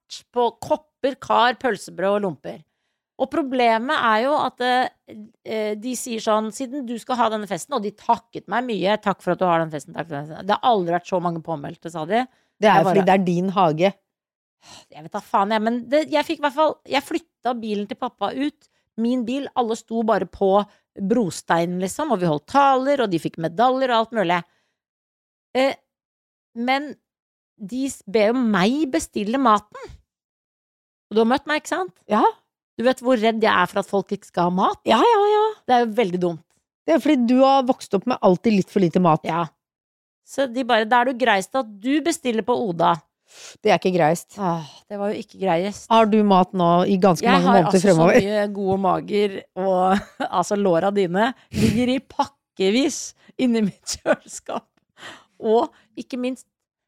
Speaker 2: vært på kopper, kar, pølsebrød og lomper. Og problemet er jo at eh, de sier sånn, siden du skal ha denne festen, og de takket meg mye, takk for at du har den festen, takk for den festen. Det har aldri vært så mange påmeldte, sa de.
Speaker 1: Det er
Speaker 2: Jeg
Speaker 1: jo fordi
Speaker 2: bare-
Speaker 1: det er din hage.
Speaker 2: Jeg vet da faen, jeg, men det, jeg fikk i hvert fall, jeg flytta bilen til pappa ut, min bil, alle sto bare på brosteinen liksom, og vi holdt taler, og de fikk medaljer og alt mulig. Eh, men de ber jo meg bestille maten. Og du har møtt meg, ikke sant?
Speaker 1: Ja,
Speaker 2: Du vet hvor redd jeg er for at folk ikke skal ha mat?
Speaker 1: ja, ja, ja.
Speaker 2: Det er jo veldig dumt.
Speaker 1: Det er fordi du har vokst opp med alltid litt for lite mat.
Speaker 2: Ja. Så de bare, da er det jo greist at du bestiller på Oda.
Speaker 1: Det er ikke greist.
Speaker 2: Åh, det var jo ikke greiest.
Speaker 1: Har du mat nå i ganske
Speaker 2: Jeg
Speaker 1: mange
Speaker 2: har
Speaker 1: måneder
Speaker 2: altså
Speaker 1: fremover?
Speaker 2: så mye gode mager, og altså låra dine ligger i pakkevis inni mitt kjøleskap. Og ikke minst,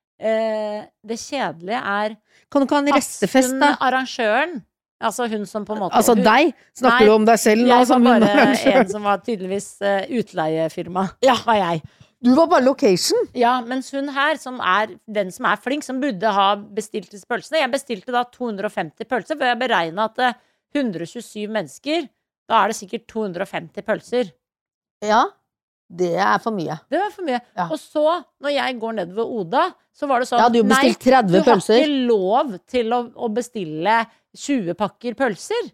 Speaker 2: eh, det kjedelige er
Speaker 1: Kan du ikke ha en
Speaker 2: at
Speaker 1: restefest,
Speaker 2: hun
Speaker 1: da?
Speaker 2: arrangøren, altså hun som på en måte
Speaker 1: Altså
Speaker 2: hun,
Speaker 1: deg? Snakker
Speaker 2: Nei,
Speaker 1: du om deg selv nå?
Speaker 2: Jeg var
Speaker 1: Som hun
Speaker 2: bare
Speaker 1: arrangør?
Speaker 2: en som var tydeligvis uh, utleiefirma.
Speaker 1: Ja.
Speaker 2: Var jeg.
Speaker 1: Du var bare location.
Speaker 2: Ja, mens hun her, som er den som er flink, som burde ha bestilt disse pølsene. Jeg bestilte da to hundre og femti pølser, for jeg beregnet at uh, hundre og tjuesyv mennesker, da er det sikkert to hundre og femti pølser.
Speaker 1: Ja, det er for mye.
Speaker 2: Det var for mye.
Speaker 1: Ja.
Speaker 2: Og så, når jeg går ned ved Oda, så var det sånn,
Speaker 1: Jeg hadde jo bestilt
Speaker 2: nei,
Speaker 1: tretti
Speaker 2: du har
Speaker 1: pølser.
Speaker 2: ikke lov til å, å bestille tjue pakker pølser.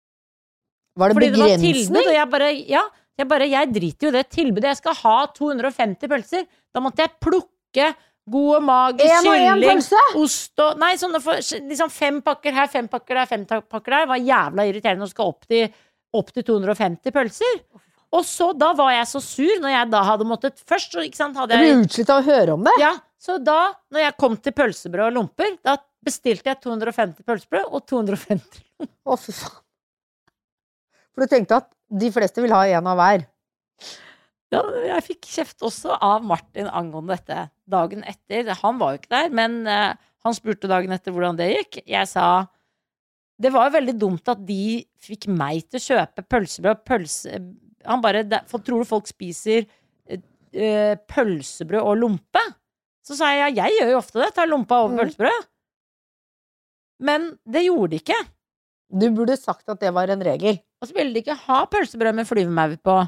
Speaker 1: Var det
Speaker 2: Fordi det var tilbud,
Speaker 1: begrensning?
Speaker 2: og jeg bare, ja, jeg bare, jeg driter jo i det tilbudet. Jeg skal ha to hundre og femti pølser. Da måtte jeg plukke gode mager,
Speaker 1: En og en
Speaker 2: kylling,
Speaker 1: pølse?
Speaker 2: ost og, nei, sånne for, liksom fem pakker her, fem pakker der, fem pakker der. Det var jævla irriterende å skal opp til, opp til to hundre og femti pølser. Og så, da var jeg så sur, når jeg da hadde måttet, først så, ikke sant, hadde
Speaker 1: Jeg
Speaker 2: jeg,
Speaker 1: blir utslitt av å høre om det.
Speaker 2: ja, så da, når jeg kom til pølsebrød og lomper, da bestilte jeg to hundre og femti pølsebrød og to hundre og femti.
Speaker 1: Å, fy faen. For du tenkte at de fleste vil ha en av hver.
Speaker 2: Ja, jeg fikk kjeft også av Martin angående dette dagen etter. Han var jo ikke der, men eh, han spurte dagen etter hvordan det gikk. Jeg sa, det var jo veldig dumt at de fikk meg til å kjøpe pølsebrød, pølse, han bare, "Det- for tror du folk spiser eh, eh, pølsebrød og lompe? Så sa jeg, ja, jeg gjør jo ofte det, tar lompa over
Speaker 1: Mm.
Speaker 2: pølsebrød. Men det gjorde de ikke.
Speaker 1: Du burde sagt at det var en regel.
Speaker 2: Og så ville de ikke ha pølsebrød med flyvemaur på.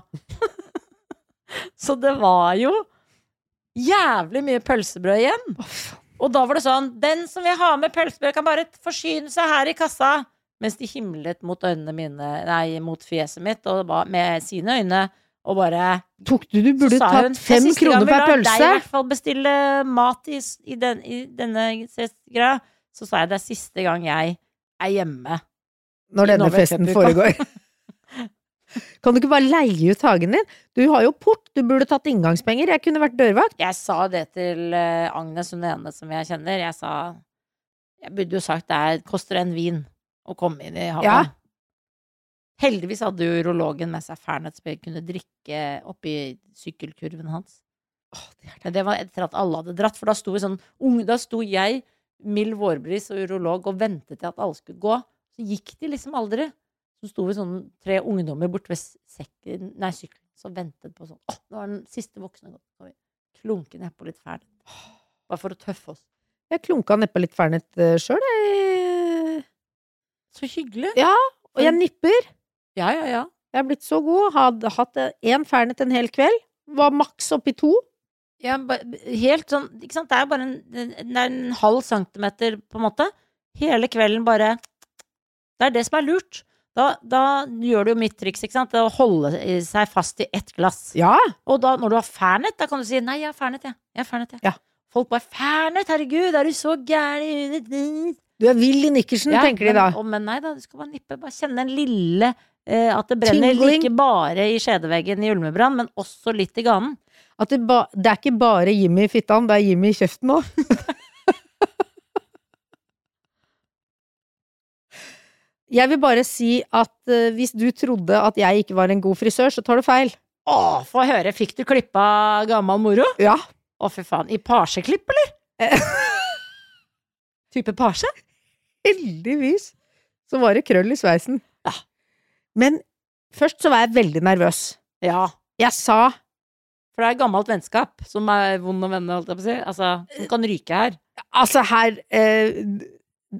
Speaker 2: Så det var jo jævlig mye pølsebrød igjen. Og da var det sånn, den som vil ha med pølsebrød kan bare forsyne seg her i kassa. Mens de himlet mot øynene mine, nei, mot fjeset mitt, og ba, med sine øyne, og bare
Speaker 1: Tok du, du burde
Speaker 2: så sa hun,
Speaker 1: tatt fem
Speaker 2: «Det er siste gang
Speaker 1: kroner
Speaker 2: vi
Speaker 1: per
Speaker 2: lar deg i
Speaker 1: pølse.
Speaker 2: hvert fall bestille mat i, s- i, den, i denne greia. Så sa jeg, det er siste gang jeg er hjemme.
Speaker 1: Når denne
Speaker 2: Nå vet
Speaker 1: festen
Speaker 2: jeg ikke.
Speaker 1: foregår. Kan du ikke bare leie ut hagen din? Du har jo port, du burde tatt inngangspenger. Jeg kunne vært dørvakt.
Speaker 2: Jeg sa det til eh, Agnes, hun ene som jeg kjenner. Jeg sa, jeg burde jo sagt det er, koster en vin å komme inn i hagen.
Speaker 1: Ja.
Speaker 2: Heldigvis hadde jo urologen med seg Fernet, så jeg kunne drikke oppi sykkelkurven hans. Men det var etter at alle hadde dratt, for da sto vi sånn, unge, da sto jeg, Mild Vårbris og urolog, og ventet til at alle skulle gå. Så gikk de liksom aldri. Så sto vi sånn tre ungdommer bort ved sekken, nei, sykkelen, så ventet på sånn, åh, nå var den siste voksne gått. Så vi klunke nedpå litt ferdig. Bare for å tøffe oss.
Speaker 1: Jeg klunka nedpå litt Fernet uh, sjøl, jeg.
Speaker 2: Så hyggelig.
Speaker 1: Ja, og jeg nipper.
Speaker 2: Ja, ja, ja.
Speaker 1: Jeg er blitt så god. Hadde hatt én Fernet en hel kveld. Var maks oppi to.
Speaker 2: Ja, ba- helt sånn, ikke sant, det er jo bare en, det er en halv centimeter på en måte. Hele kvelden bare, det er det som er lurt. Da, da gjør du jo mitt triks, ikke sant, det er å holde i- seg fast i ett glass.
Speaker 1: Ja.
Speaker 2: Og da, når du har Fernet, da kan du si, nei, jeg har Fernet, jeg. Jeg har Fernet, jeg.
Speaker 1: Ja.
Speaker 2: Folk bare, Fernet, herregud, er du så gæren?
Speaker 1: Du er vill i nikkersen,
Speaker 2: Ja,
Speaker 1: tenker de
Speaker 2: men,
Speaker 1: da.
Speaker 2: å, men nei da, du skal bare nippe, bare kjenne den lille, eh, at det brenner
Speaker 1: Tingling.
Speaker 2: ikke bare i skjedeveggen i ulmebrann, men også litt i ganen.
Speaker 1: At det, ba, det er ikke bare Jimmy i fittan, det er Jimmy i kjeften òg. Jeg vil bare si at uh, hvis du trodde at jeg ikke var en god frisør, så tar du feil.
Speaker 2: Å, få høre, fikk du klippa gammel moro?
Speaker 1: Ja.
Speaker 2: Å, fy faen. I parseklipp, eller? Type parse?
Speaker 1: Heldigvis så var det krøll i sveisen.
Speaker 2: Ja.
Speaker 1: Men først så var jeg veldig nervøs.
Speaker 2: Ja.
Speaker 1: Jeg sa
Speaker 2: For det er gammelt vennskap som er vond å vende, holdt jeg på å si. Altså, som kan ryke her.
Speaker 1: altså her eh,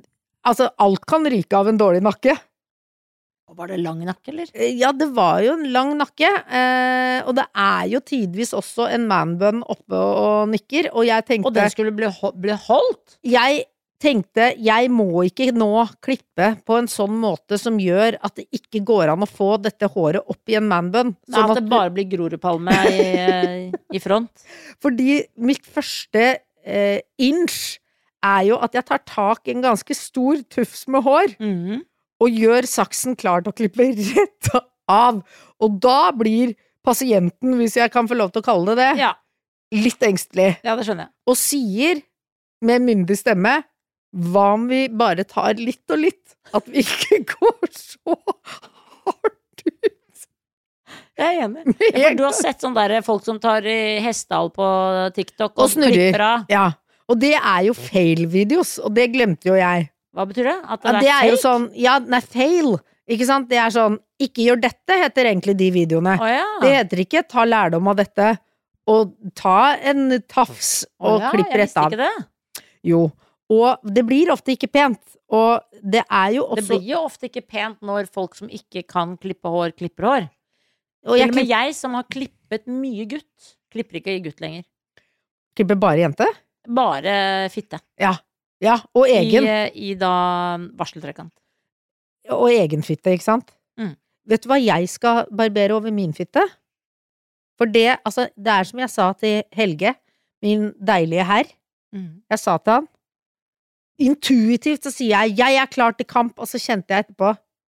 Speaker 1: altså, alt kan ryke av en dårlig nakke.
Speaker 2: Og var det lang nakke, eller?
Speaker 1: Ja, det var jo en lang nakke, eh, og det er jo tidvis også en manbun oppe og nikker, og jeg tenkte
Speaker 2: Og den skulle bli, ho- bli holdt?
Speaker 1: Jeg tenkte, jeg må ikke nå klippe på en sånn måte som gjør at det ikke går an å få dette håret opp i en manbun.
Speaker 2: Sånn at, at det bare blir Grorudpalme i, i front?
Speaker 1: Fordi mitt første eh, inch er jo at jeg tar tak i en ganske stor tufs med hår,
Speaker 2: Mhm.
Speaker 1: og gjør saksen klar til å klippe rett av. Og da blir pasienten, hvis jeg kan få lov til å kalle det det,
Speaker 2: Ja.
Speaker 1: litt engstelig.
Speaker 2: ja, det skjønner jeg.
Speaker 1: Og sier med myndig stemme, hva om vi bare tar litt og litt? At vi ikke går så hardt ut.
Speaker 2: Jeg er enig. Ja, for du har sett sånn der folk som tar i hestehall på TikTok og,
Speaker 1: Og snurrer.
Speaker 2: klipper av.
Speaker 1: Ja, og det er jo fail-videos, og det glemte jo jeg.
Speaker 2: Hva betyr det? At det,
Speaker 1: Ja,
Speaker 2: er
Speaker 1: det er jo
Speaker 2: fake?
Speaker 1: sånn, ja, nei, fail, ikke sant? Det er sånn, ikke gjør dette, heter egentlig de videoene.
Speaker 2: Å ja.
Speaker 1: Det heter ikke ta lærdom av dette, og ta en tafs og
Speaker 2: Å ja,
Speaker 1: klipp
Speaker 2: jeg
Speaker 1: rett
Speaker 2: visste
Speaker 1: av.
Speaker 2: ikke det.
Speaker 1: Jo, og det blir ofte ikke pent, og det er jo
Speaker 2: Det
Speaker 1: også...
Speaker 2: blir jo ofte ikke pent når folk som ikke kan klippe hår, klipper hår.
Speaker 1: og
Speaker 2: Til
Speaker 1: jeg
Speaker 2: og med
Speaker 1: klipp-
Speaker 2: jeg som har klippet mye gutt, klipper ikke gutt lenger.
Speaker 1: klipper bare jente.
Speaker 2: Bare fitte.
Speaker 1: Ja, ja, og egen,
Speaker 2: I, I da varseltrekant.
Speaker 1: og egen fitte, ikke sant?
Speaker 2: Mm.
Speaker 1: Vet du hva jeg skal barbere over min fitte? For det, altså, det er som jeg sa til Helge, min deilige herr,
Speaker 2: Mm.
Speaker 1: jeg sa til han, intuitivt så sier jeg, jeg er klar til kamp, og så kjente jeg etterpå,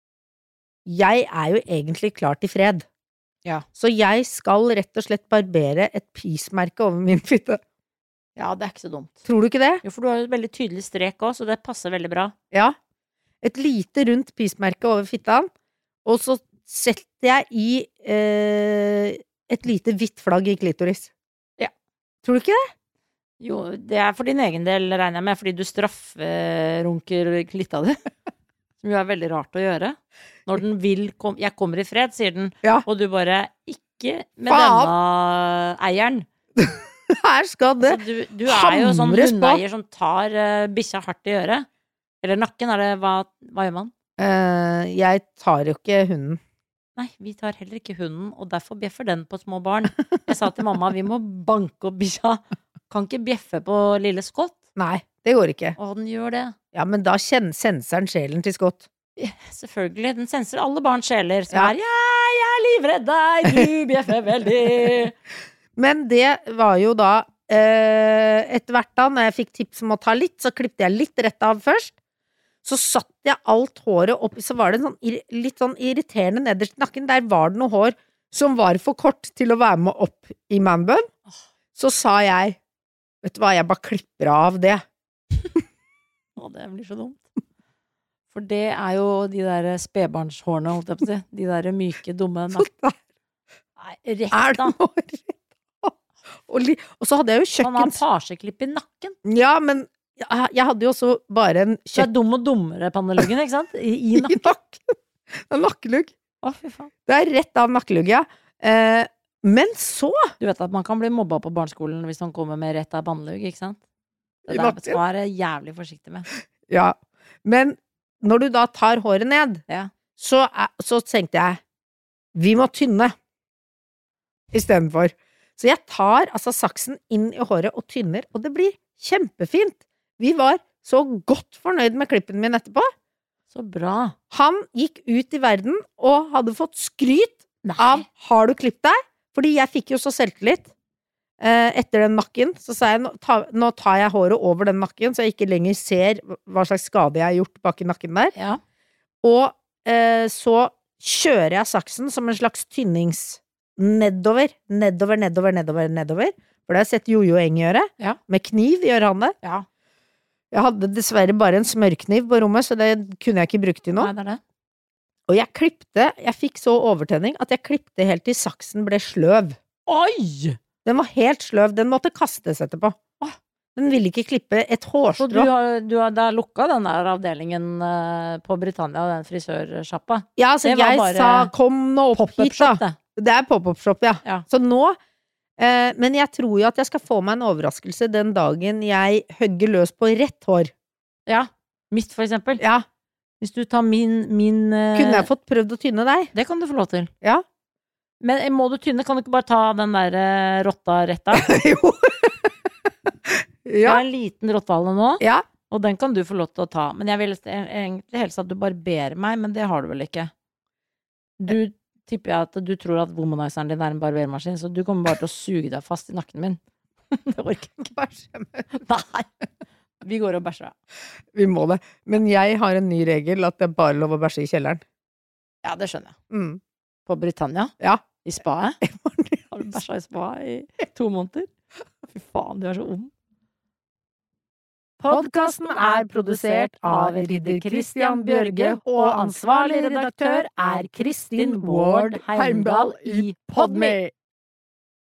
Speaker 1: jeg er jo egentlig klar til fred.
Speaker 2: Ja.
Speaker 1: Så jeg skal rett og slett barbere et peace-merke over min fitte.
Speaker 2: Ja, det er ikke så dumt.
Speaker 1: Tror du ikke det?
Speaker 2: Jo, for du har jo et veldig tydelig strek også, så det passer veldig bra.
Speaker 1: Ja. Et lite rundt peace-merke over fittaen, og så setter jeg i eh, et lite hvitt flagg i klitoris.
Speaker 2: Ja.
Speaker 1: Tror du ikke det?
Speaker 2: Jo, det er for din egen del, regner jeg med, fordi du strafferunker klitta di. Som jo er veldig rart å gjøre. Når den vil kom Jeg kommer i fred, sier den,
Speaker 1: Ja.
Speaker 2: og du bare ikke med
Speaker 1: Faen!
Speaker 2: denne eieren.
Speaker 1: Her skal det.
Speaker 2: Så du, du er jo sånn
Speaker 1: hamres på.
Speaker 2: hundeeier som tar uh, bikkja hardt i øret. Eller nakken, er det hva, hva gjør man?
Speaker 1: Eh, jeg tar jo ikke hunden.
Speaker 2: Nei, vi tar heller ikke hunden, og derfor bjeffer den på små barn. Jeg sa til mamma, vi må banke opp bikkja. Kan ikke bjeffe på lille Scott.
Speaker 1: Nei, det går ikke.
Speaker 2: Og den gjør det.
Speaker 1: Ja, men da kjenner senser den sjelen til Scott.
Speaker 2: Ja, selvfølgelig. Den senser alle barns sjeler som
Speaker 1: Ja.
Speaker 2: er 'jeg er livredd deg, du bjeffer veldig'.
Speaker 1: Men det var jo da eh, etter hvert da, når jeg fikk tips om å ta litt, så klippte jeg litt rett av først. Så satt jeg alt håret opp, så var det sånn, irri- litt sånn irriterende nederst i nakken. Der var det noe hår som var for kort til å være med opp i manbun. Så sa jeg, vet du hva, jeg bare klipper av det.
Speaker 2: Å, det blir så dumt. For det er jo de der spedbarnshårene, holdt jeg på å si. De der myke, dumme
Speaker 1: Så
Speaker 2: nak-
Speaker 1: der
Speaker 2: Nei, rett
Speaker 1: er
Speaker 2: da.
Speaker 1: det noe rett av. Og, li- og så hadde jeg jo
Speaker 2: Han har
Speaker 1: kjøkken...
Speaker 2: pasjeklipp i nakken.
Speaker 1: Ja, men jeg, jeg hadde jo også bare en
Speaker 2: Du er
Speaker 1: kjøkken
Speaker 2: dum og dummere, panneluggen, ikke sant? I, i
Speaker 1: i
Speaker 2: nakken.
Speaker 1: nakken. En nakkelugg.
Speaker 2: Å, fy faen.
Speaker 1: Det er rett av nakkelugg, ja. Eh, men så
Speaker 2: Du vet at man kan bli mobba på barneskolen hvis man kommer med rett av pannelugg, ikke sant? Det
Speaker 1: I
Speaker 2: der
Speaker 1: nakken.
Speaker 2: skal man være jævlig forsiktig med.
Speaker 1: Ja, men når du da tar håret ned,
Speaker 2: Ja.
Speaker 1: så, er, så tenkte jeg, vi må tynne i stedet for. Så jeg tar altså saksen inn i håret og tynner, og det blir kjempefint. Vi var så godt fornøyd med klippen min etterpå.
Speaker 2: Så bra.
Speaker 1: Han gikk ut i verden og hadde fått skryt
Speaker 2: Nei.
Speaker 1: av har du klippet deg? Fordi jeg fikk jo så selvtillit eh, etter den nakken. Så sa jeg, nå, ta, nå tar jeg håret over den nakken, så jeg ikke lenger ser hva slags skade jeg har gjort bak i nakken der.
Speaker 2: Ja.
Speaker 1: Og eh, så kjører jeg saksen som en slags tynnings nedover, nedover, nedover, nedover, nedover. For det har jeg sett Jojo Eng gjøre.
Speaker 2: Ja.
Speaker 1: Med kniv gjør han det.
Speaker 2: Ja.
Speaker 1: Jeg hadde dessverre bare en smørkniv på rommet, så det kunne jeg ikke brukt til noe.
Speaker 2: Nei, det er det.
Speaker 1: Og jeg klippte, jeg fikk så overtenning at jeg klippte helt til saksen ble sløv.
Speaker 2: Oi!
Speaker 1: Den var helt sløv, den måtte kastes etterpå.
Speaker 2: Åh.
Speaker 1: Den ville ikke klippe et
Speaker 2: Så du
Speaker 1: hårstrå.
Speaker 2: har, du har da lukka den der avdelingen eh, på Britannia, den frisørsjappa?
Speaker 1: Ja, altså
Speaker 2: det var
Speaker 1: jeg
Speaker 2: bare
Speaker 1: sa kom nå opp hit,
Speaker 2: Pop-up-shop,
Speaker 1: da.
Speaker 2: det.
Speaker 1: Det er pop-up-shop, ja.
Speaker 2: Ja.
Speaker 1: Så nå eh, men jeg tror jo at jeg skal få meg en overraskelse den dagen jeg hugger løs på rett hår.
Speaker 2: Ja. Mitt, for eksempel.
Speaker 1: Ja.
Speaker 2: Hvis du tar min, min uh,
Speaker 1: Kunne jeg fått prøvd å tynne deg?
Speaker 2: Det kan du få lov til.
Speaker 1: Ja.
Speaker 2: Men må du tynne, kan du ikke bare ta den der uh, rotta rett av?
Speaker 1: Jo.
Speaker 2: Jeg
Speaker 1: Ja.
Speaker 2: har en liten rottehale nå,
Speaker 1: Ja.
Speaker 2: og den kan du få lov til å ta. Men jeg vil egentlig helst at du barberer meg, men det har du vel ikke. Du tipper jeg at du tror at womanizeren din er en barbermaskin, så du kommer bare til å suge deg fast i nakken min. Det orker jeg ikke.
Speaker 1: Bæsje med.
Speaker 2: Nei. Vi går og bæsjer.
Speaker 1: Vi må det. Men jeg har en ny regel at det er bare lov å bæsje i kjelleren.
Speaker 2: Ja, det skjønner jeg.
Speaker 1: Mm.
Speaker 2: På Britannia?
Speaker 1: Ja.
Speaker 2: I spaet? Har du bæsja i spaet i to måneder? Fy faen, du er så ond.
Speaker 1: Podkasten er produsert av Ridder Christian Bjørge, og ansvarlig redaktør er Kristin Ward Heimdal i Podme.